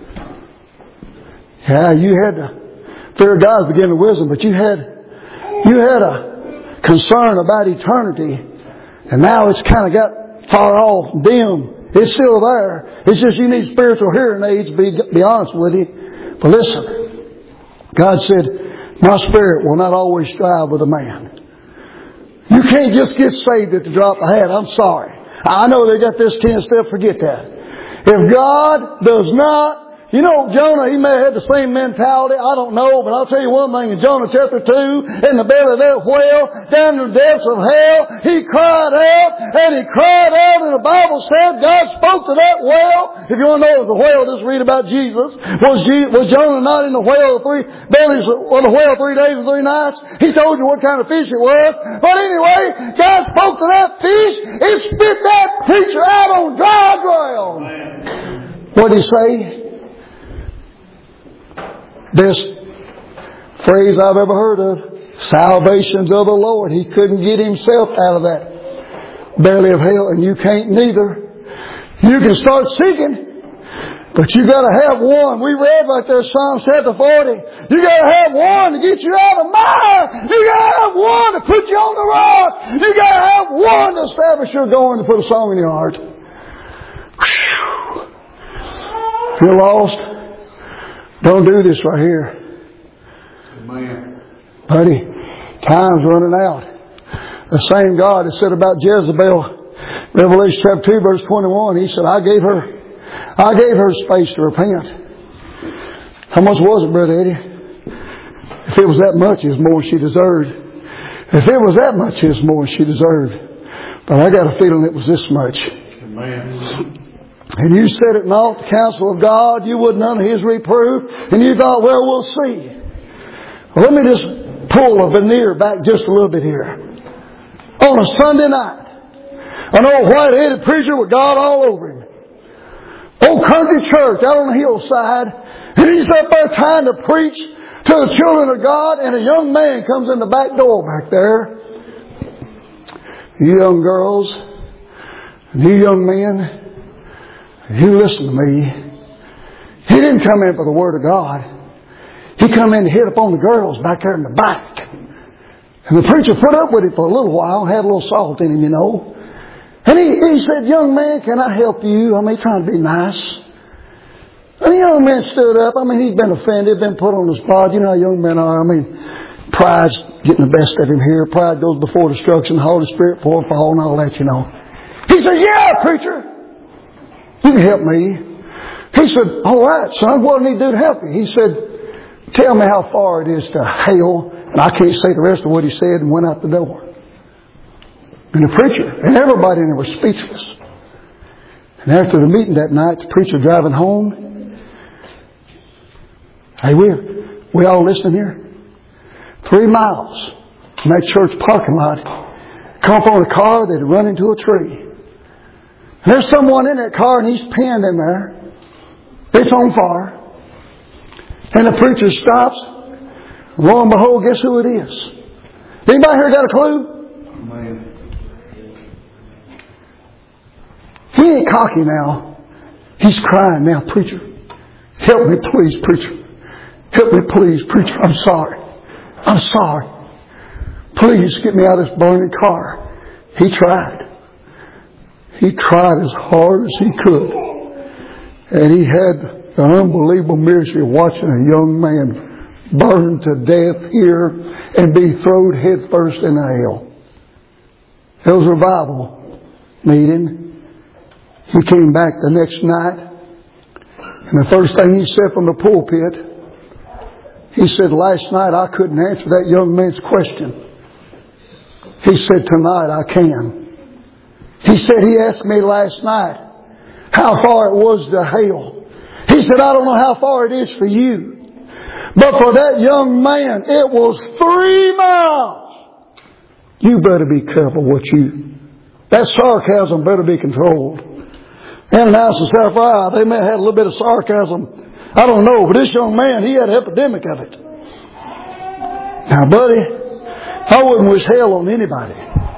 Yeah, you had to fear God, begin with wisdom, but you had, you had a concern about eternity, and now it's kind of got far off, dim. It's still there. It's just you need spiritual hearing aids, to be, be honest with you. But listen, God said, my spirit will not always strive with a man. You can't just get saved at the drop of a hat. I'm sorry. I know they got this ten step, forget that. If God does not, you know, Jonah, he may have had the same mentality. I don't know, but I'll tell you one thing. In Jonah chapter two, in the belly of that whale, down in the depths of hell, he cried out, and he cried out, and the Bible said God spoke to that whale. If you want to know it was a whale, just read about Jesus. Was, Jesus, was Jonah not in the whale three bellies of the whale three days and three nights? He told you what kind of fish it was. But anyway, God spoke to that fish. It spit that preacher out on dry ground. What did he say? Best phrase I've ever heard of. Salvation's of the Lord. He couldn't get himself out of that belly of hell, and you can't neither. You can start seeking, but you got to have one. We read right there, Psalm chapter forty. You got to have one to get you out of mire. You got to have one to put you on the rock. You got to have one to establish your going, to put a song in your heart. Whew. If you're lost, don't do this right here. Amen. Buddy, time's running out. The same God that said about Jezebel, Revelation chapter two, verse twenty-one, He said, I gave her, I gave her space to repent. How much was it, Brother Eddie? If it was that much, it was more than she deserved. If it was that much, it was more than she deserved. But I got a feeling it was this much. Amen. And you said it not, the counsel of God, you wouldn't under His reproof, and you thought, well, we'll see. Well, let me just pull a veneer back just a little bit here. On a Sunday night, an old white-headed preacher with God all over him. Old country church out on the hillside, and he's up there trying to preach to the children of God, and a young man comes in the back door back there. You young girls, and you young men, you listen to me. He didn't come in for the Word of God. He come in to hit up on the girls back there in the back. And the preacher put up with it for a little while, had a little salt in him, you know. And he, he said, young man, can I help you? I mean, trying to be nice. And the young man stood up. I mean, he'd been offended, been put on the spot. You know how young men are. I mean, pride's getting the best of him here. Pride goes before destruction, the Holy Spirit before fall, and all that, you know. He said, yeah, preacher, you can help me. He said, all right, son, what do I need to do to help you? He said, tell me how far it is to hell. And I can't say the rest of what he said, and went out the door. And the preacher and everybody in there was speechless. And after the meeting that night, the preacher driving home. Hey, we we all listening here? Three miles from that church parking lot, come up on a car that had run into a tree. And there's someone in that car, and he's pinned in there. It's on fire. And the preacher stops. Lo and behold, guess who it is? Anybody here got a clue? Amen. He ain't cocky now. He's crying now, preacher. Help me, please, preacher. Help me, please, preacher. I'm sorry. I'm sorry. Please get me out of this burning car. He tried. He tried as hard as he could. And he had the unbelievable misery of watching a young man burn to death here and be thrown head first into hell. It was a revival meeting. He came back the next night, and the first thing he said from the pulpit, he said, last night I couldn't answer that young man's question. He said, tonight I can. He said, he asked me last night how far it was to hell. He said, I don't know how far it is for you. But for that young man, it was three miles. You better be careful what you... That sarcasm better be controlled. Ananias and Sapphira, they may have had a little bit of sarcasm. I don't know, but this young man, he had an epidemic of it. Now, buddy, I wouldn't wish hell on anybody.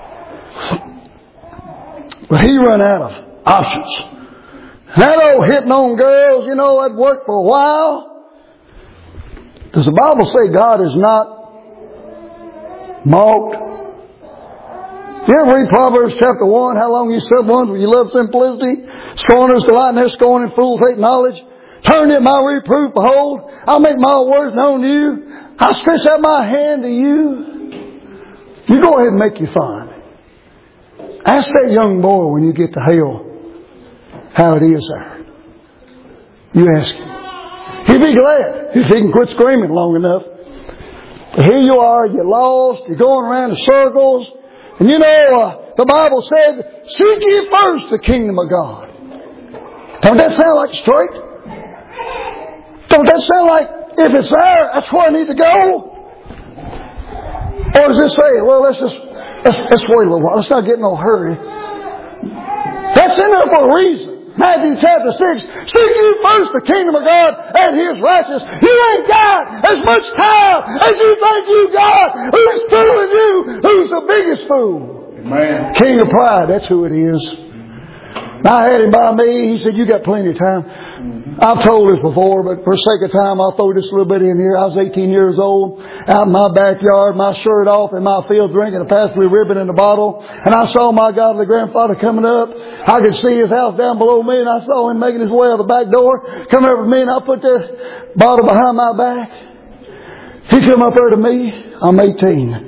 But he run out of options. That old hitting on girls, you know, that worked for a while. Does the Bible say God is not mocked? You ever read Proverbs chapter one? How long you said ones when you love simplicity? Scorners delight in their scorn, and fools hate knowledge. Turn in my reproof, behold, I'll make my words known to you. I'll stretch out my hand to you. You go ahead and make your fun. Ask that young boy when you get to hell how it is there. You ask him. He'd be glad if he can quit screaming long enough. But here you are, you're lost, you're going around in circles. And you know, uh, the Bible said, seek ye first the kingdom of God. Don't that sound like straight? Don't that sound like, if it's there, that's where I need to go? Or does it say, well, let's just, let's, let's wait a little while. Let's not get in no hurry. That's in there for a reason. Matthew chapter six, seek ye first the kingdom of God and His righteousness. You ain't got as much time as you think you got. Who's fooling you? Who's the biggest fool? Amen. King of pride, that's who it is. I had him by me. He said, you got plenty of time. Mm-hmm. I've told this before, but for sake of time, I'll throw this a little bit in here. I was eighteen years old, out in my backyard, my shirt off in my field, drinking a Pass Blue Ribbon in a bottle. And I saw my godly grandfather coming up. I could see his house down below me, and I saw him making his way out the back door, come over to me, and I put that bottle behind my back. He come up there to me. I'm eighteen.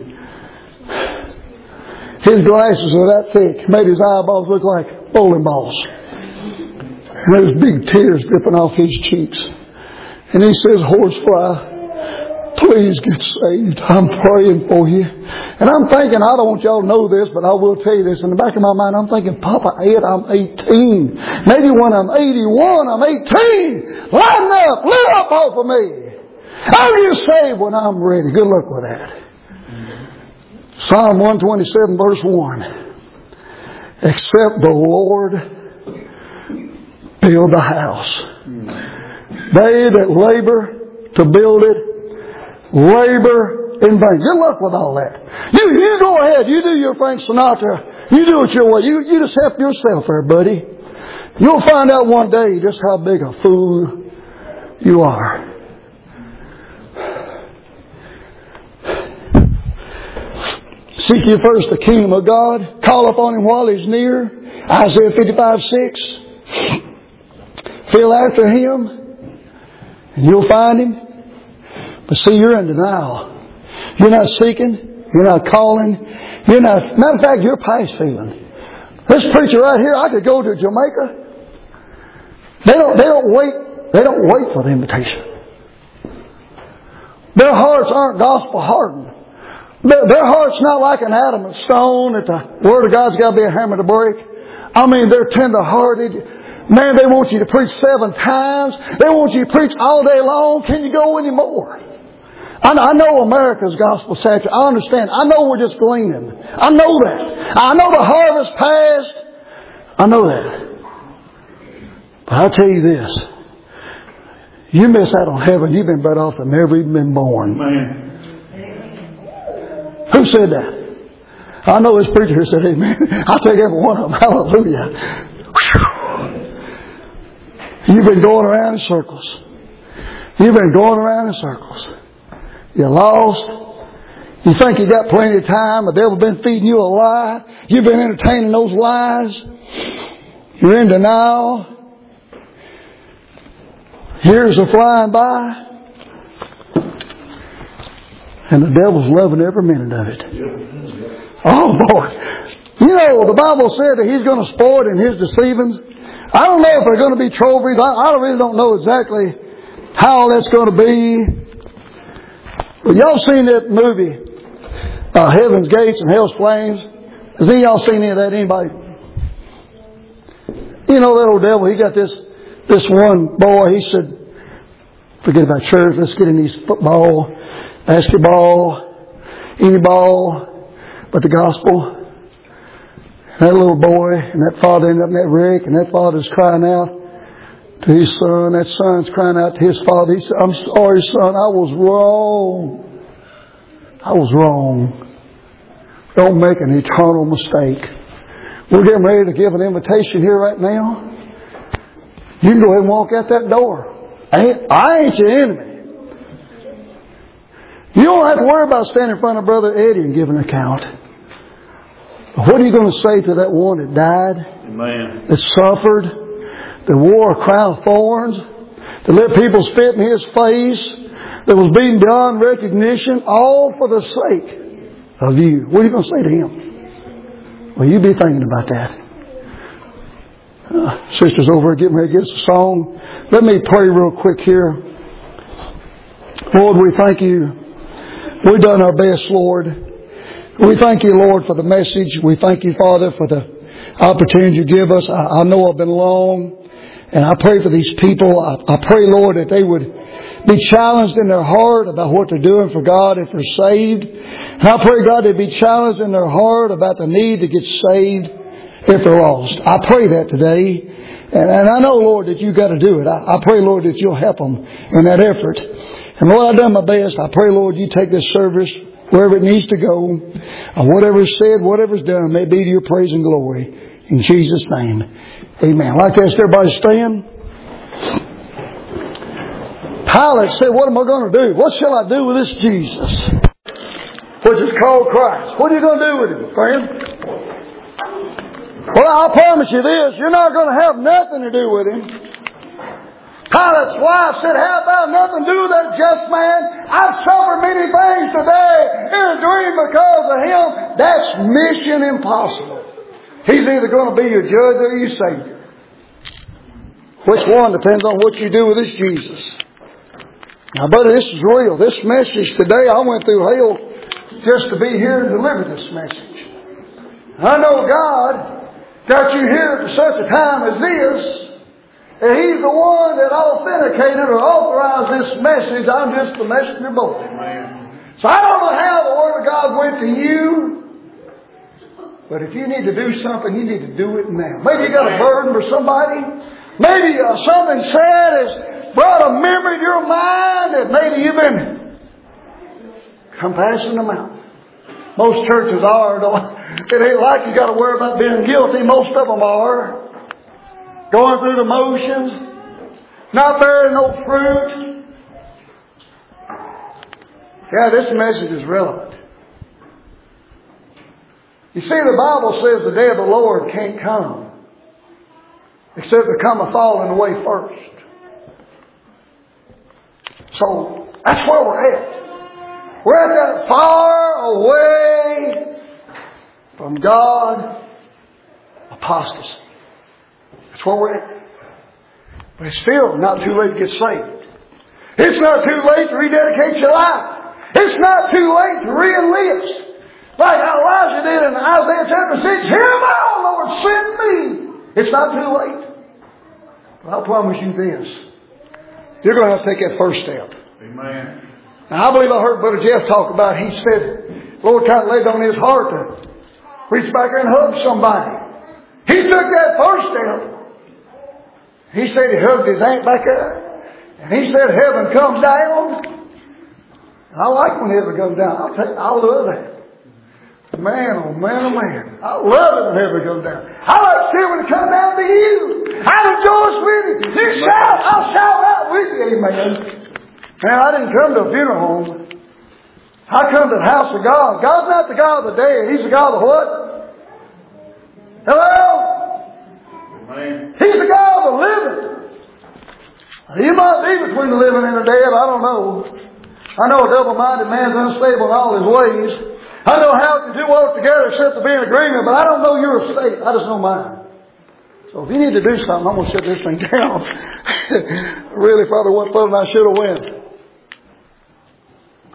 His glasses were that thick, made his eyeballs look like bowling balls. And there was big tears dripping off his cheeks. And he says, Horsefly, please get saved. I'm praying for you. And I'm thinking, I don't want y'all to know this, but I will tell you this. In the back of my mind, I'm thinking, Papa Ed, I'm eighteen. Maybe when I'm eighty-one, I'm eighteen. Lighten up, lit up off of me. I'll get saved when I'm ready. Good luck with that. Psalm one twenty-seven verse one. Except the Lord build the house, they that labor to build it, labor in vain. Good luck with all that. You you go ahead. You do your Frank Sinatra. You do it your way. You, you just help yourself there, buddy. You'll find out one day just how big a fool You are. Seek ye first the kingdom of God. Call upon Him while He's near. Isaiah fifty-five six. Feel after Him, and you'll find Him. But see, you're in denial. You're not seeking. You're not calling. You're not. Matter of fact, you're past feeling. This preacher right here, I could go to Jamaica. They don't. They don't wait. They don't wait for the invitation. Their hearts aren't gospel hardened. Their, their heart's not like an adamant stone that the Word of God's got to be a hammer to break. I mean, they're tender-hearted. Man, they want you to preach seven times. They want you to preach all day long. Can you go anymore? I, I know America's gospel saturated. I understand. I know we're just gleaning. I know that. I know the harvest passed. I know that. But I'll tell you this. You miss out on heaven. You've been better off than never even been born. Man. Who said that? I know this preacher who said amen. I'll take every one of them. Hallelujah. Whew. You've been going around in circles. You've been going around in circles. You're lost. You think you got plenty of time. The devil's been feeding you a lie. You've been entertaining those lies. You're in denial. Years are flying by. And the devil's loving every minute of it. Oh, boy. You know, the Bible said that he's going to spoil it in his deceivings. I don't know if they're going to be trophies. I, I really don't know exactly how that's going to be. But y'all seen that movie, uh, Heaven's Gates and Hell's Flames? Has any of y'all seen any of that? Anybody? You know that old devil, he got this, this one boy, he said, forget about church, let's get in these football, basketball, any ball, but the gospel. That little boy and that father ended up in that wreck, and that father's crying out to his son. That son's crying out to his father. He said, I'm sorry, son, I was wrong. I was wrong. Don't make an eternal mistake. We're getting ready to give an invitation here right now. You can go ahead and walk out that door. I ain't, I ain't your enemy. You don't have to worry about standing in front of Brother Eddie and giving an account. But what are you going to say to that one that died? Amen. That suffered? That wore a crown of thorns? That let people spit in his face? That was beaten beyond recognition? All for the sake of you. What are you going to say to him? Well, you be thinking about that. Uh, sisters over getting ready to get us a song. Let me pray real quick here. Lord, we thank you. We've done our best, Lord. We thank you, Lord, for the message. We thank you, Father, for the opportunity you give us. I, I know I've been long, and I pray for these people. I, I pray, Lord, that they would be challenged in their heart about what they're doing for God if they're saved. And I pray, God, they'd be challenged in their heart about the need to get saved if they're lost. I pray that today. And, and I know, Lord, that you've got to do it. I, I pray, Lord, that you'll help them in that effort. And Lord, I've done my best. I pray, Lord, you take this service wherever it needs to go. And whatever's said, whatever's done, may be to your praise and glory. In Jesus' name, amen. I'd like to ask everybody to stand. Pilate said, what am I going to do? What shall I do with this Jesus? Which is called Christ. What are you going to do with him, friend? Well, I promise you this. You're not going to have nothing to do with him. Pilate's wife said, how about nothing to do with that just man? I've suffered many things today in a dream because of him. That's mission impossible. He's either going to be your judge or your savior. Which one depends on what you do with this Jesus. Now, brother, this is real. This message today, I went through hell just to be here and deliver this message. I know God got you here at such a time as this. And he's the one that authenticated or authorized this message. I'm just the messenger boy. So I don't know how the Word of God went to you. But if you need to do something, you need to do it now. Maybe you got a burden for somebody. Maybe uh, something said has brought a memory to your mind that maybe you've been compassing them out. Most churches are. Don't, it ain't like you got to worry about being guilty. Most of them are. Going through the motions. not bearing no fruit. Yeah, this message is relevant. You see, the Bible says the day of the Lord can't come except there come a falling away first. So that's where we're at. We're at that far away from God apostasy. That's where we're at. But it's still not too late to get saved. It's not too late to rededicate your life. It's not too late to re-enlist. Like how Elijah did in Isaiah chapter six. Here am I, O Lord, send me. It's not too late. But I'll promise you this. You're going to have to take that first step. Amen. Now, I believe I heard Brother Jeff talk about it. He said, the Lord kind of laid on his heart to reach back there and hug somebody. He took that first step. He said he hugged his aunt back there. And he said heaven comes down. And I like when heaven comes down. I'll tell you, I love that. Man, oh man, oh man. I love it when heaven comes down. I like to see when it comes down to you. I rejoice with you. You shout, I'll shout out with you. Amen. Man, I didn't come to a funeral home. I come to the house of God. God's not the God of the dead. He's the God of the what? Hello? Amen. He's the God of the living. You might be between the living and the dead. I don't know. I know a double-minded man's unstable in all his ways. I know how to do work together except to be in agreement, but I don't know your state. I just know mine. So if you need to do something, I'm going to shut this thing down. Really, probably wasn't further than I should have went.